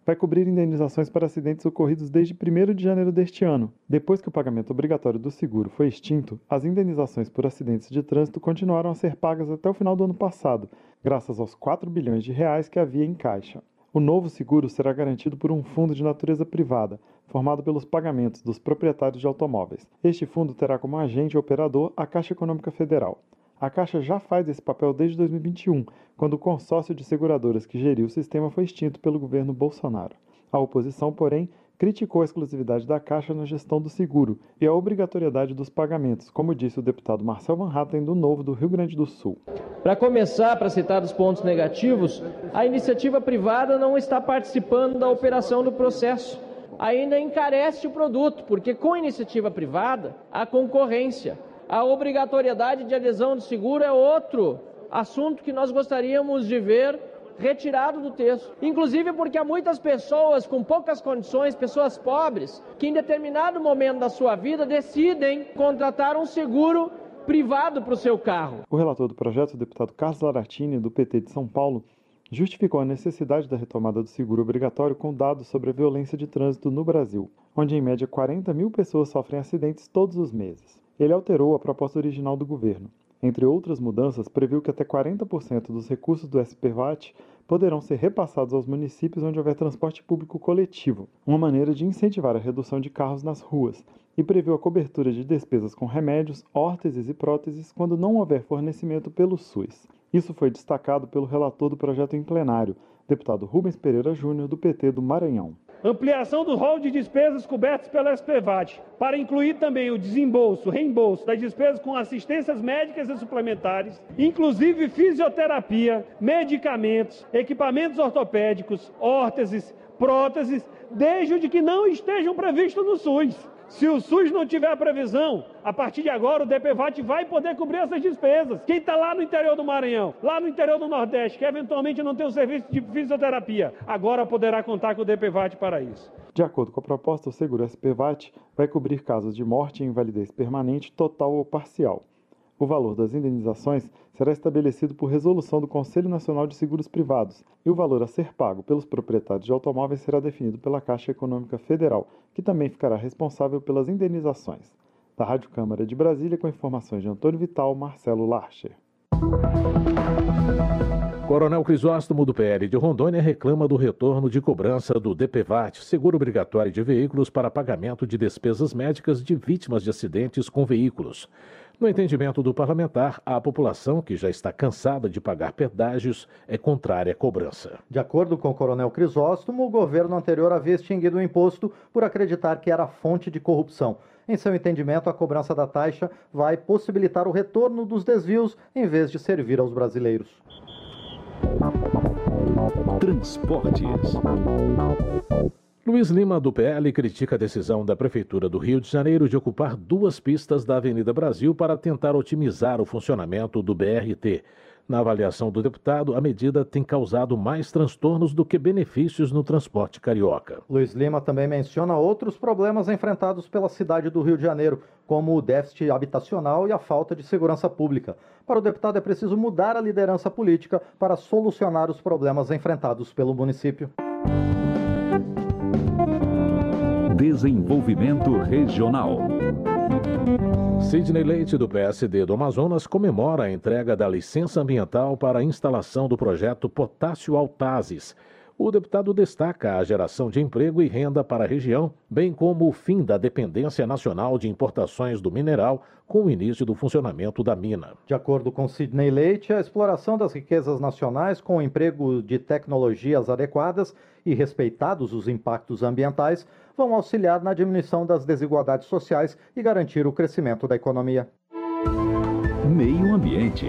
vai cobrir indenizações para acidentes ocorridos desde primeiro de janeiro deste ano. Depois que o pagamento obrigatório do seguro foi extinto, as indenizações por acidentes de trânsito continuaram a ser pagas até o final do ano passado, graças aos quatro bilhões de reais que havia em caixa. O novo seguro será garantido por um fundo de natureza privada, formado pelos pagamentos dos proprietários de automóveis. Este fundo terá como agente operador a Caixa Econômica Federal. A Caixa já faz esse papel desde dois mil e vinte e um, quando o consórcio de seguradoras que geriu o sistema foi extinto pelo governo Bolsonaro. A oposição, porém, criticou a exclusividade da Caixa na gestão do seguro e a obrigatoriedade dos pagamentos, como disse o deputado Marcel Van Hatten, do Novo do Rio Grande do Sul. Para começar, para citar os pontos negativos, a iniciativa privada não está participando da operação do processo. Ainda encarece o produto, porque com a iniciativa privada, a concorrência, a obrigatoriedade de adesão do seguro é outro assunto que nós gostaríamos de ver retirado do texto. Inclusive porque há muitas pessoas com poucas condições, pessoas pobres, que em determinado momento da sua vida decidem contratar um seguro privado para o seu carro. O relator do projeto, o deputado Carlos Laratini, do P T de São Paulo, justificou a necessidade da retomada do seguro obrigatório com dados sobre a violência de trânsito no Brasil, onde em média quarenta mil pessoas sofrem acidentes todos os meses. Ele alterou a proposta original do governo. Entre outras mudanças, previu que até quarenta por cento dos recursos do S P V A T poderão ser repassados aos municípios onde houver transporte público coletivo, uma maneira de incentivar a redução de carros nas ruas, e previu a cobertura de despesas com remédios, órteses e próteses quando não houver fornecimento pelo SUS. Isso foi destacado pelo relator do projeto em plenário, deputado Rubens Pereira Júnior, do P T do Maranhão. Ampliação do rol de despesas cobertas pelo S P V A T, para incluir também o desembolso, reembolso das despesas com assistências médicas e suplementares, inclusive fisioterapia, medicamentos, equipamentos ortopédicos, órteses, próteses, desde que não estejam previstos no SUS. Se o SUS não tiver previsão, a partir de agora o D P V A T vai poder cobrir essas despesas. Quem está lá no interior do Maranhão, lá no interior do Nordeste, que eventualmente não tem o serviço de fisioterapia, agora poderá contar com o D P V A T para isso. De acordo com a proposta, o seguro S P V A T vai cobrir casos de morte e invalidez permanente, total ou parcial. O valor das indenizações será estabelecido por resolução do Conselho Nacional de Seguros Privados e o valor a ser pago pelos proprietários de automóveis será definido pela Caixa Econômica Federal, que também ficará responsável pelas indenizações. Da Rádio Câmara de Brasília, com informações de Antônio Vital, Marcelo Larcher. Coronel Crisóstomo, do P L de Rondônia, reclama do retorno de cobrança do D P V A T, seguro obrigatório de veículos, para pagamento de despesas médicas de vítimas de acidentes com veículos. No entendimento do parlamentar, a população, que já está cansada de pagar pedágios, é contrária à cobrança. De acordo com o Coronel Crisóstomo, o governo anterior havia extinguido o imposto por acreditar que era fonte de corrupção. Em seu entendimento, a cobrança da taxa vai possibilitar o retorno dos desvios em vez de servir aos brasileiros. Transportes. Luiz Lima, do P L, critica a decisão da Prefeitura do Rio de Janeiro de ocupar duas pistas da Avenida Brasil para tentar otimizar o funcionamento do B R T. Na avaliação do deputado, a medida tem causado mais transtornos do que benefícios no transporte carioca. Luiz Lima também menciona outros problemas enfrentados pela cidade do Rio de Janeiro, como o déficit habitacional e a falta de segurança pública. Para o deputado, é preciso mudar a liderança política para solucionar os problemas enfrentados pelo município. Desenvolvimento regional. Sidney Leite, do P S D do Amazonas, comemora a entrega da licença ambiental para a instalação do projeto Potássio Altazes. O deputado destaca a geração de emprego e renda para a região, bem como o fim da dependência nacional de importações do mineral com o início do funcionamento da mina. De acordo com Sidney Leite, a exploração das riquezas nacionais com o emprego de tecnologias adequadas e respeitados os impactos ambientais vão auxiliar na diminuição das desigualdades sociais e garantir o crescimento da economia. Meio Ambiente.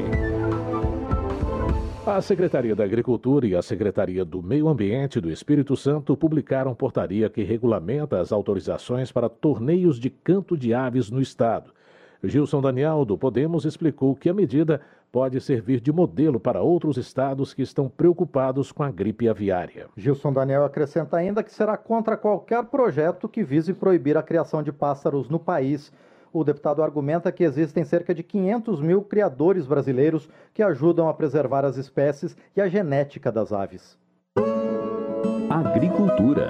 A Secretaria da Agricultura e a Secretaria do Meio Ambiente do Espírito Santo publicaram portaria que regulamenta as autorizações para torneios de canto de aves no estado. Gilson Daniel, do Podemos, explicou que a medida pode servir de modelo para outros estados que estão preocupados com a gripe aviária. Gilson Daniel acrescenta ainda que será contra qualquer projeto que vise proibir a criação de pássaros no país. O deputado argumenta que existem cerca de quinhentos mil criadores brasileiros que ajudam a preservar as espécies e a genética das aves. Agri Agricultura.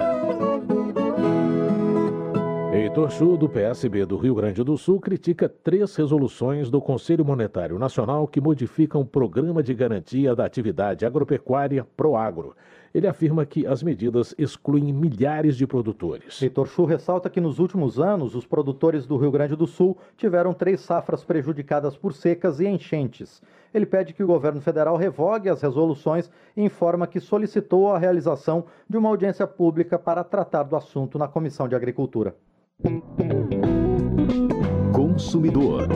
Heitor Chu, do P S B do Rio Grande do Sul, critica três resoluções do Conselho Monetário Nacional que modificam o Programa de Garantia da Atividade Agropecuária Proagro. Ele afirma que as medidas excluem milhares de produtores. Heitor Chu ressalta que nos últimos anos os produtores do Rio Grande do Sul tiveram três safras prejudicadas por secas e enchentes. Ele pede que o governo federal revogue as resoluções e informa que solicitou a realização de uma audiência pública para tratar do assunto na Comissão de Agricultura. Consumidor.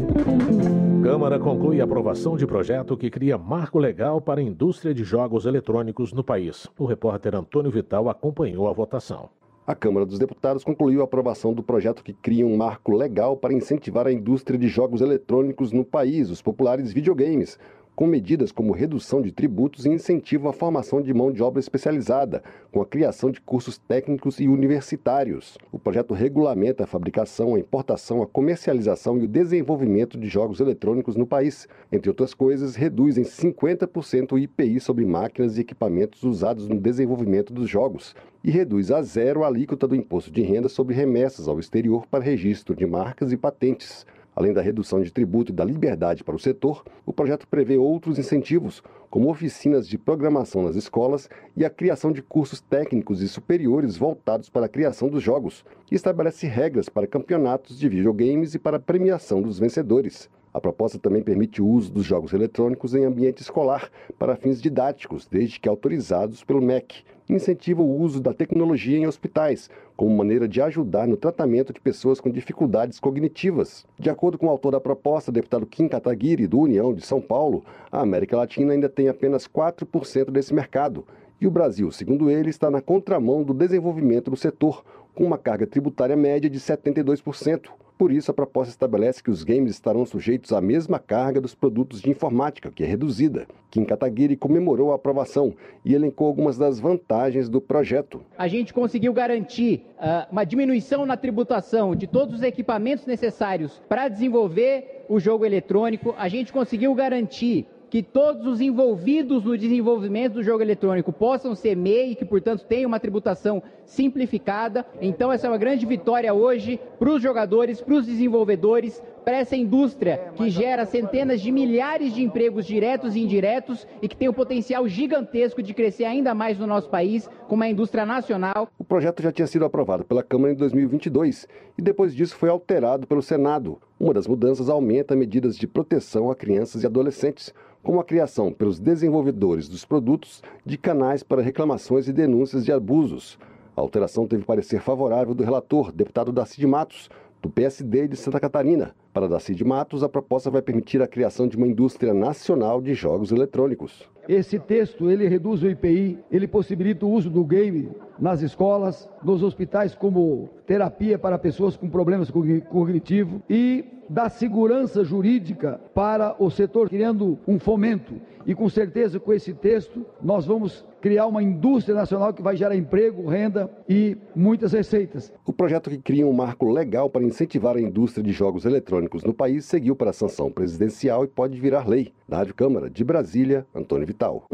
Câmara conclui a aprovação de projeto que cria marco legal para a indústria de jogos eletrônicos no país. O repórter Antônio Vital acompanhou a votação. A Câmara dos Deputados concluiu a aprovação do projeto que cria um marco legal para incentivar a indústria de jogos eletrônicos no país, os populares videogames, com medidas como redução de tributos e incentivo à formação de mão de obra especializada, com a criação de cursos técnicos e universitários. O projeto regulamenta a fabricação, a importação, a comercialização e o desenvolvimento de jogos eletrônicos no país. Entre outras coisas, reduz em cinquenta por cento o I P I sobre máquinas e equipamentos usados no desenvolvimento dos jogos e reduz a zero a alíquota do imposto de renda sobre remessas ao exterior para registro de marcas e patentes. Além da redução de tributo e da liberdade para o setor, o projeto prevê outros incentivos, como oficinas de programação nas escolas e a criação de cursos técnicos e superiores voltados para a criação dos jogos, e estabelece regras para campeonatos de videogames e para a premiação dos vencedores. A proposta também permite o uso dos jogos eletrônicos em ambiente escolar, para fins didáticos, desde que autorizados pelo M E C. Incentiva o uso da tecnologia em hospitais, como maneira de ajudar no tratamento de pessoas com dificuldades cognitivas. De acordo com o autor da proposta, deputado Kim Kataguiri, do União de São Paulo, a América Latina ainda tem apenas quatro por cento desse mercado. E o Brasil, segundo ele, está na contramão do desenvolvimento do setor, com uma carga tributária média de setenta e dois por cento. Por isso, a proposta estabelece que os games estarão sujeitos à mesma carga dos produtos de informática, que é reduzida. Kim Kataguiri comemorou a aprovação e elencou algumas das vantagens do projeto. A gente conseguiu garantir uh, uma diminuição na tributação de todos os equipamentos necessários para desenvolver o jogo eletrônico. A gente conseguiu garantir que todos os envolvidos no desenvolvimento do jogo eletrônico possam ser M E I e que, portanto, tenham uma tributação simplificada. Então, essa é uma grande vitória hoje para os jogadores, para os desenvolvedores, para essa indústria que gera centenas de milhares de empregos diretos e indiretos e que tem o potencial gigantesco de crescer ainda mais no nosso país como uma indústria nacional. O projeto já tinha sido aprovado pela Câmara em dois mil e vinte e dois e depois disso foi alterado pelo Senado. Uma das mudanças aumenta medidas de proteção a crianças e adolescentes, como a criação pelos desenvolvedores dos produtos de canais para reclamações e denúncias de abusos. A alteração teve parecer favorável do relator, deputado Darcy Matos, do P S D de Santa Catarina. Para Darcy Matos, a proposta vai permitir a criação de uma indústria nacional de jogos eletrônicos. Esse texto, ele reduz o I P I, ele possibilita o uso do game nas escolas, nos hospitais como terapia para pessoas com problemas cognitivos e dá segurança jurídica para o setor, criando um fomento. E com certeza com esse texto nós vamos criar uma indústria nacional que vai gerar emprego, renda e muitas receitas. O projeto que cria um marco legal para incentivar a indústria de jogos eletrônicos no país seguiu para a sanção presidencial e pode virar lei. Da Rádio Câmara de Brasília, Antônio Vital.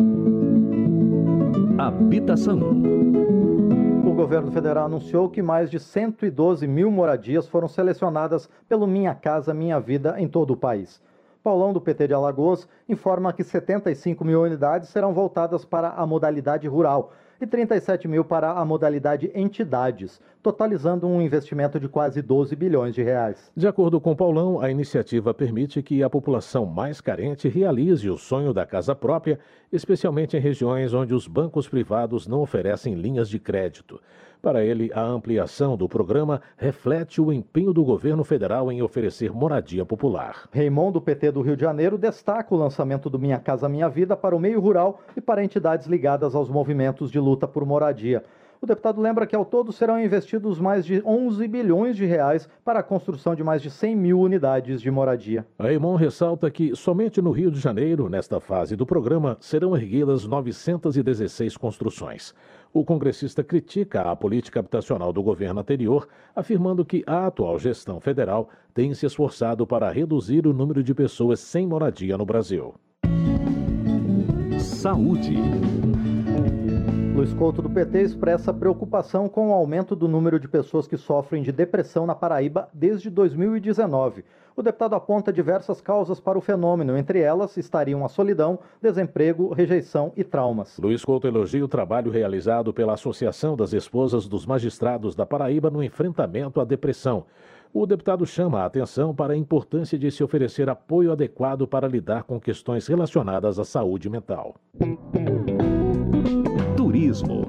Habitação. O governo federal anunciou que mais de cento e doze mil moradias foram selecionadas pelo Minha Casa Minha Vida em todo o país. Paulão, do P T de Alagoas, informa que setenta e cinco mil unidades serão voltadas para a modalidade rural e trinta e sete mil para a modalidade entidades, totalizando um investimento de quase doze bilhões de reais. De acordo com Paulão, a iniciativa permite que a população mais carente realize o sonho da casa própria, especialmente em regiões onde os bancos privados não oferecem linhas de crédito. Para ele, a ampliação do programa reflete o empenho do governo federal em oferecer moradia popular. Raimon, do P T do Rio de Janeiro, destaca o lançamento do Minha Casa Minha Vida para o meio rural e para entidades ligadas aos movimentos de luta por moradia. O deputado lembra que ao todo serão investidos mais de onze bilhões de reais para a construção de mais de cem mil unidades de moradia. Raimon ressalta que somente no Rio de Janeiro, nesta fase do programa, serão erguidas novecentas e dezesseis construções. O congressista critica a política habitacional do governo anterior, afirmando que a atual gestão federal tem se esforçado para reduzir o número de pessoas sem moradia no Brasil. Saúde. Luiz Couto, do P T, expressa preocupação com o aumento do número de pessoas que sofrem de depressão na Paraíba desde dois mil e dezenove. O deputado aponta diversas causas para o fenômeno, entre elas estariam a solidão, desemprego, rejeição e traumas. Luiz Couto elogia o trabalho realizado pela Associação das Esposas dos Magistrados da Paraíba no enfrentamento à depressão. O deputado chama a atenção para a importância de se oferecer apoio adequado para lidar com questões relacionadas à saúde mental. Turismo.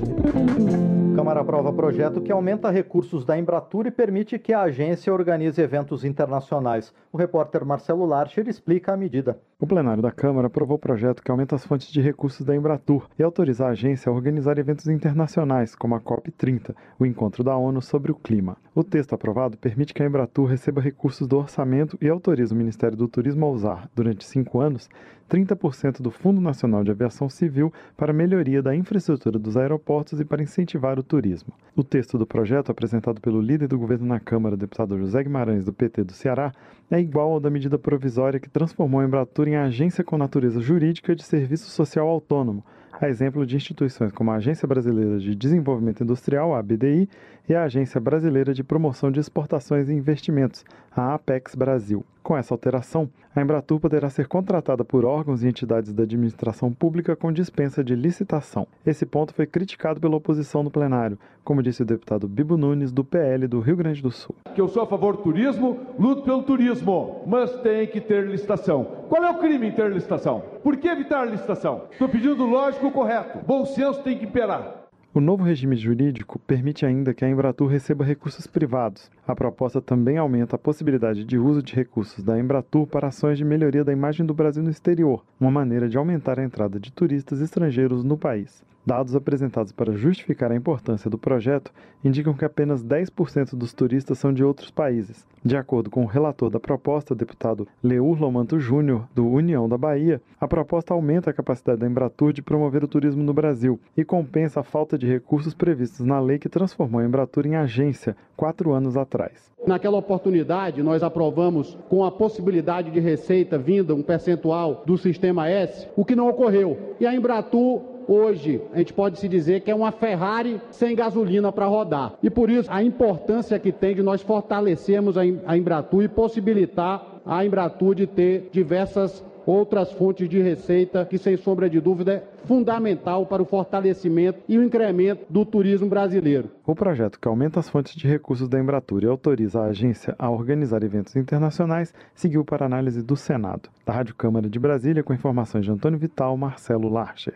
Câmara aprova projeto que aumenta recursos da Embratur e permite que a agência organize eventos internacionais. O repórter Marcelo Larcher explica a medida. O plenário da Câmara aprovou o projeto que aumenta as fontes de recursos da Embratur e autoriza a agência a organizar eventos internacionais, como a COP trinta, o encontro da ONU sobre o clima. O texto aprovado permite que a Embratur receba recursos do orçamento e autoriza o Ministério do Turismo a usar, durante cinco anos, trinta por cento do Fundo Nacional de Aviação Civil para a melhoria da infraestrutura dos aeroportos e para incentivar o turismo. O texto do projeto, apresentado pelo líder do governo na Câmara, deputado José Guimarães, do P T do Ceará, é igual ao da medida provisória que transformou a Embratur em agência com natureza jurídica de serviço social autônomo, a exemplo de instituições como a Agência Brasileira de Desenvolvimento Industrial, a A B D I, e a Agência Brasileira de Promoção de Exportações e Investimentos, a Apex Brasil. Com essa alteração, a Embratur poderá ser contratada por órgãos e entidades da administração pública com dispensa de licitação. Esse ponto foi criticado pela oposição no plenário, como disse o deputado Bibo Nunes, do P L do Rio Grande do Sul. Que eu sou a favor do turismo, luto pelo turismo, mas tem que ter licitação. Qual é o crime em ter licitação? Por que evitar licitação? Estou pedindo lógico e correto. Bom senso tem que imperar. O novo regime jurídico permite ainda que a Embratur receba recursos privados. A proposta também aumenta a possibilidade de uso de recursos da Embratur para ações de melhoria da imagem do Brasil no exterior, uma maneira de aumentar a entrada de turistas estrangeiros no país. Dados apresentados para justificar a importância do projeto indicam que apenas dez por cento dos turistas são de outros países. De acordo com o relator da proposta, o deputado Leur Lomanto Júnior, do União da Bahia, a proposta aumenta a capacidade da Embratur de promover o turismo no Brasil e compensa a falta de recursos previstos na lei que transformou a Embratur em agência quatro anos atrás. Naquela oportunidade, nós aprovamos com a possibilidade de receita vinda, um percentual do Sistema S, o que não ocorreu. E a Embratur, hoje, a gente pode se dizer que é uma Ferrari sem gasolina para rodar. E por isso, a importância que tem de nós fortalecermos a Embratur e possibilitar a Embratur de ter diversas outras fontes de receita que, sem sombra de dúvida, é fundamental para o fortalecimento e o incremento do turismo brasileiro. O projeto que aumenta as fontes de recursos da Embratur e autoriza a agência a organizar eventos internacionais seguiu para análise do Senado. Da Rádio Câmara de Brasília, com informações de Antônio Vital, Marcelo Larcher.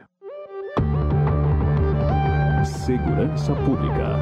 Segurança Pública.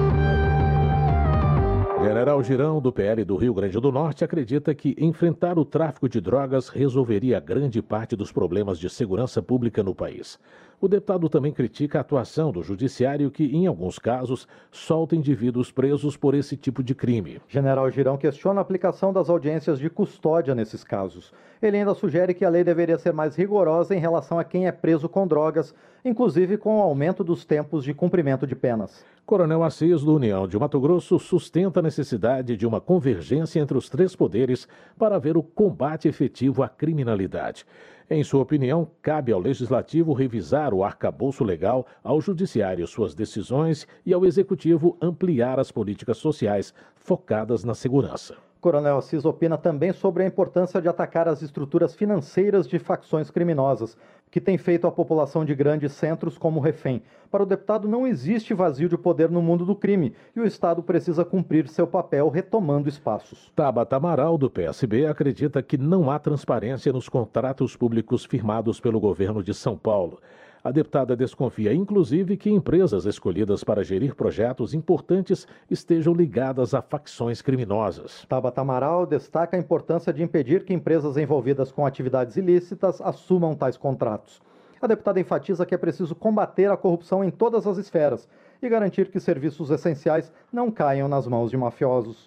General Girão, do P L do Rio Grande do Norte, acredita que enfrentar o tráfico de drogas resolveria grande parte dos problemas de segurança pública no país. O deputado também critica a atuação do judiciário que, em alguns casos, solta indivíduos presos por esse tipo de crime. General Girão questiona a aplicação das audiências de custódia nesses casos. Ele ainda sugere que a lei deveria ser mais rigorosa em relação a quem é preso com drogas, inclusive com o aumento dos tempos de cumprimento de penas. Coronel Assis, do União de Mato Grosso, sustenta a necessidade de uma convergência entre os três poderes para haver o combate efetivo à criminalidade. Em sua opinião, cabe ao Legislativo revisar o arcabouço legal, ao Judiciário suas decisões e ao Executivo ampliar as políticas sociais focadas na segurança. Coronel Assis opina também sobre a importância de atacar as estruturas financeiras de facções criminosas, que têm feito a população de grandes centros como refém. Para o deputado, não existe vazio de poder no mundo do crime e o Estado precisa cumprir seu papel retomando espaços. Tabata Amaral, do P S B, acredita que não há transparência nos contratos públicos firmados pelo governo de São Paulo. A deputada desconfia, inclusive, que empresas escolhidas para gerir projetos importantes estejam ligadas a facções criminosas. Tabata Amaral destaca a importância de impedir que empresas envolvidas com atividades ilícitas assumam tais contratos. A deputada enfatiza que é preciso combater a corrupção em todas as esferas e garantir que serviços essenciais não caiam nas mãos de mafiosos.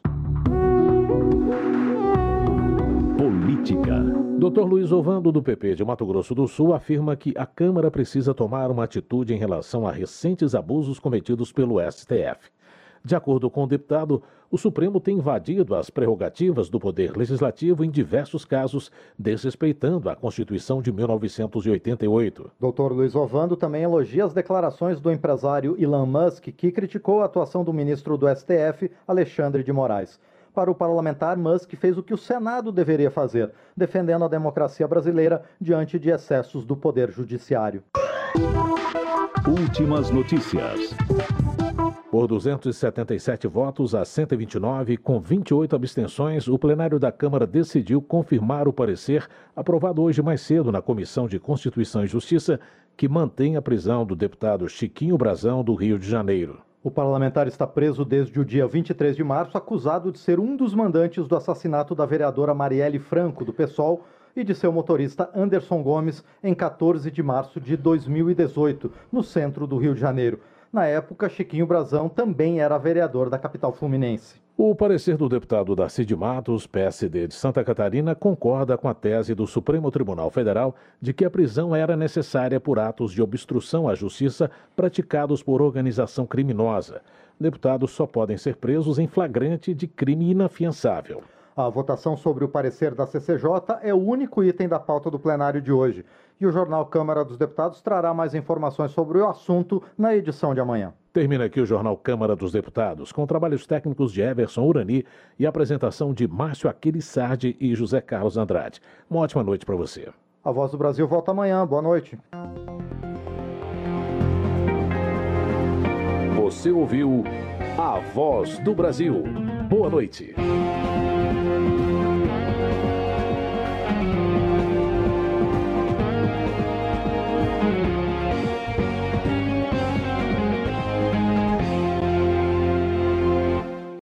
Política. doutor Luiz Ovando, do P P de Mato Grosso do Sul, afirma que a Câmara precisa tomar uma atitude em relação a recentes abusos cometidos pelo S T F. De acordo com o deputado, o Supremo tem invadido as prerrogativas do Poder Legislativo em diversos casos, desrespeitando a Constituição de mil novecentos e oitenta e oito. doutor Luiz Ovando também elogia as declarações do empresário Elon Musk, que criticou a atuação do ministro do S T F, Alexandre de Moraes. Para o parlamentar, Musk fez o que o Senado deveria fazer, defendendo a democracia brasileira diante de excessos do Poder Judiciário. Últimas notícias. Por duzentos e setenta e sete votos a cento e vinte e nove, com vinte e oito abstenções, o plenário da Câmara decidiu confirmar o parecer aprovado hoje mais cedo na Comissão de Constituição e Justiça, que mantém a prisão do deputado Chiquinho Brazão, do Rio de Janeiro. O parlamentar está preso desde o dia vinte e três de março, acusado de ser um dos mandantes do assassinato da vereadora Marielle Franco, do PSOL, e de seu motorista Anderson Gomes, em quatorze de março de dois mil e dezoito, no centro do Rio de Janeiro. Na época, Chiquinho Brazão também era vereador da capital fluminense. O parecer do deputado Darcy de Matos, P S D de Santa Catarina, concorda com a tese do Supremo Tribunal Federal de que a prisão era necessária por atos de obstrução à justiça praticados por organização criminosa. Deputados só podem ser presos em flagrante de crime inafiançável. A votação sobre o parecer da C C J é o único item da pauta do plenário de hoje. E o jornal Câmara dos Deputados trará mais informações sobre o assunto na edição de amanhã. Termina aqui o jornal Câmara dos Deputados, com trabalhos técnicos de Everson Urani e apresentação de Márcio Aquilissardi e José Carlos Andrade. Uma ótima noite para você. A Voz do Brasil volta amanhã. Boa noite. Você ouviu A Voz do Brasil. Boa noite.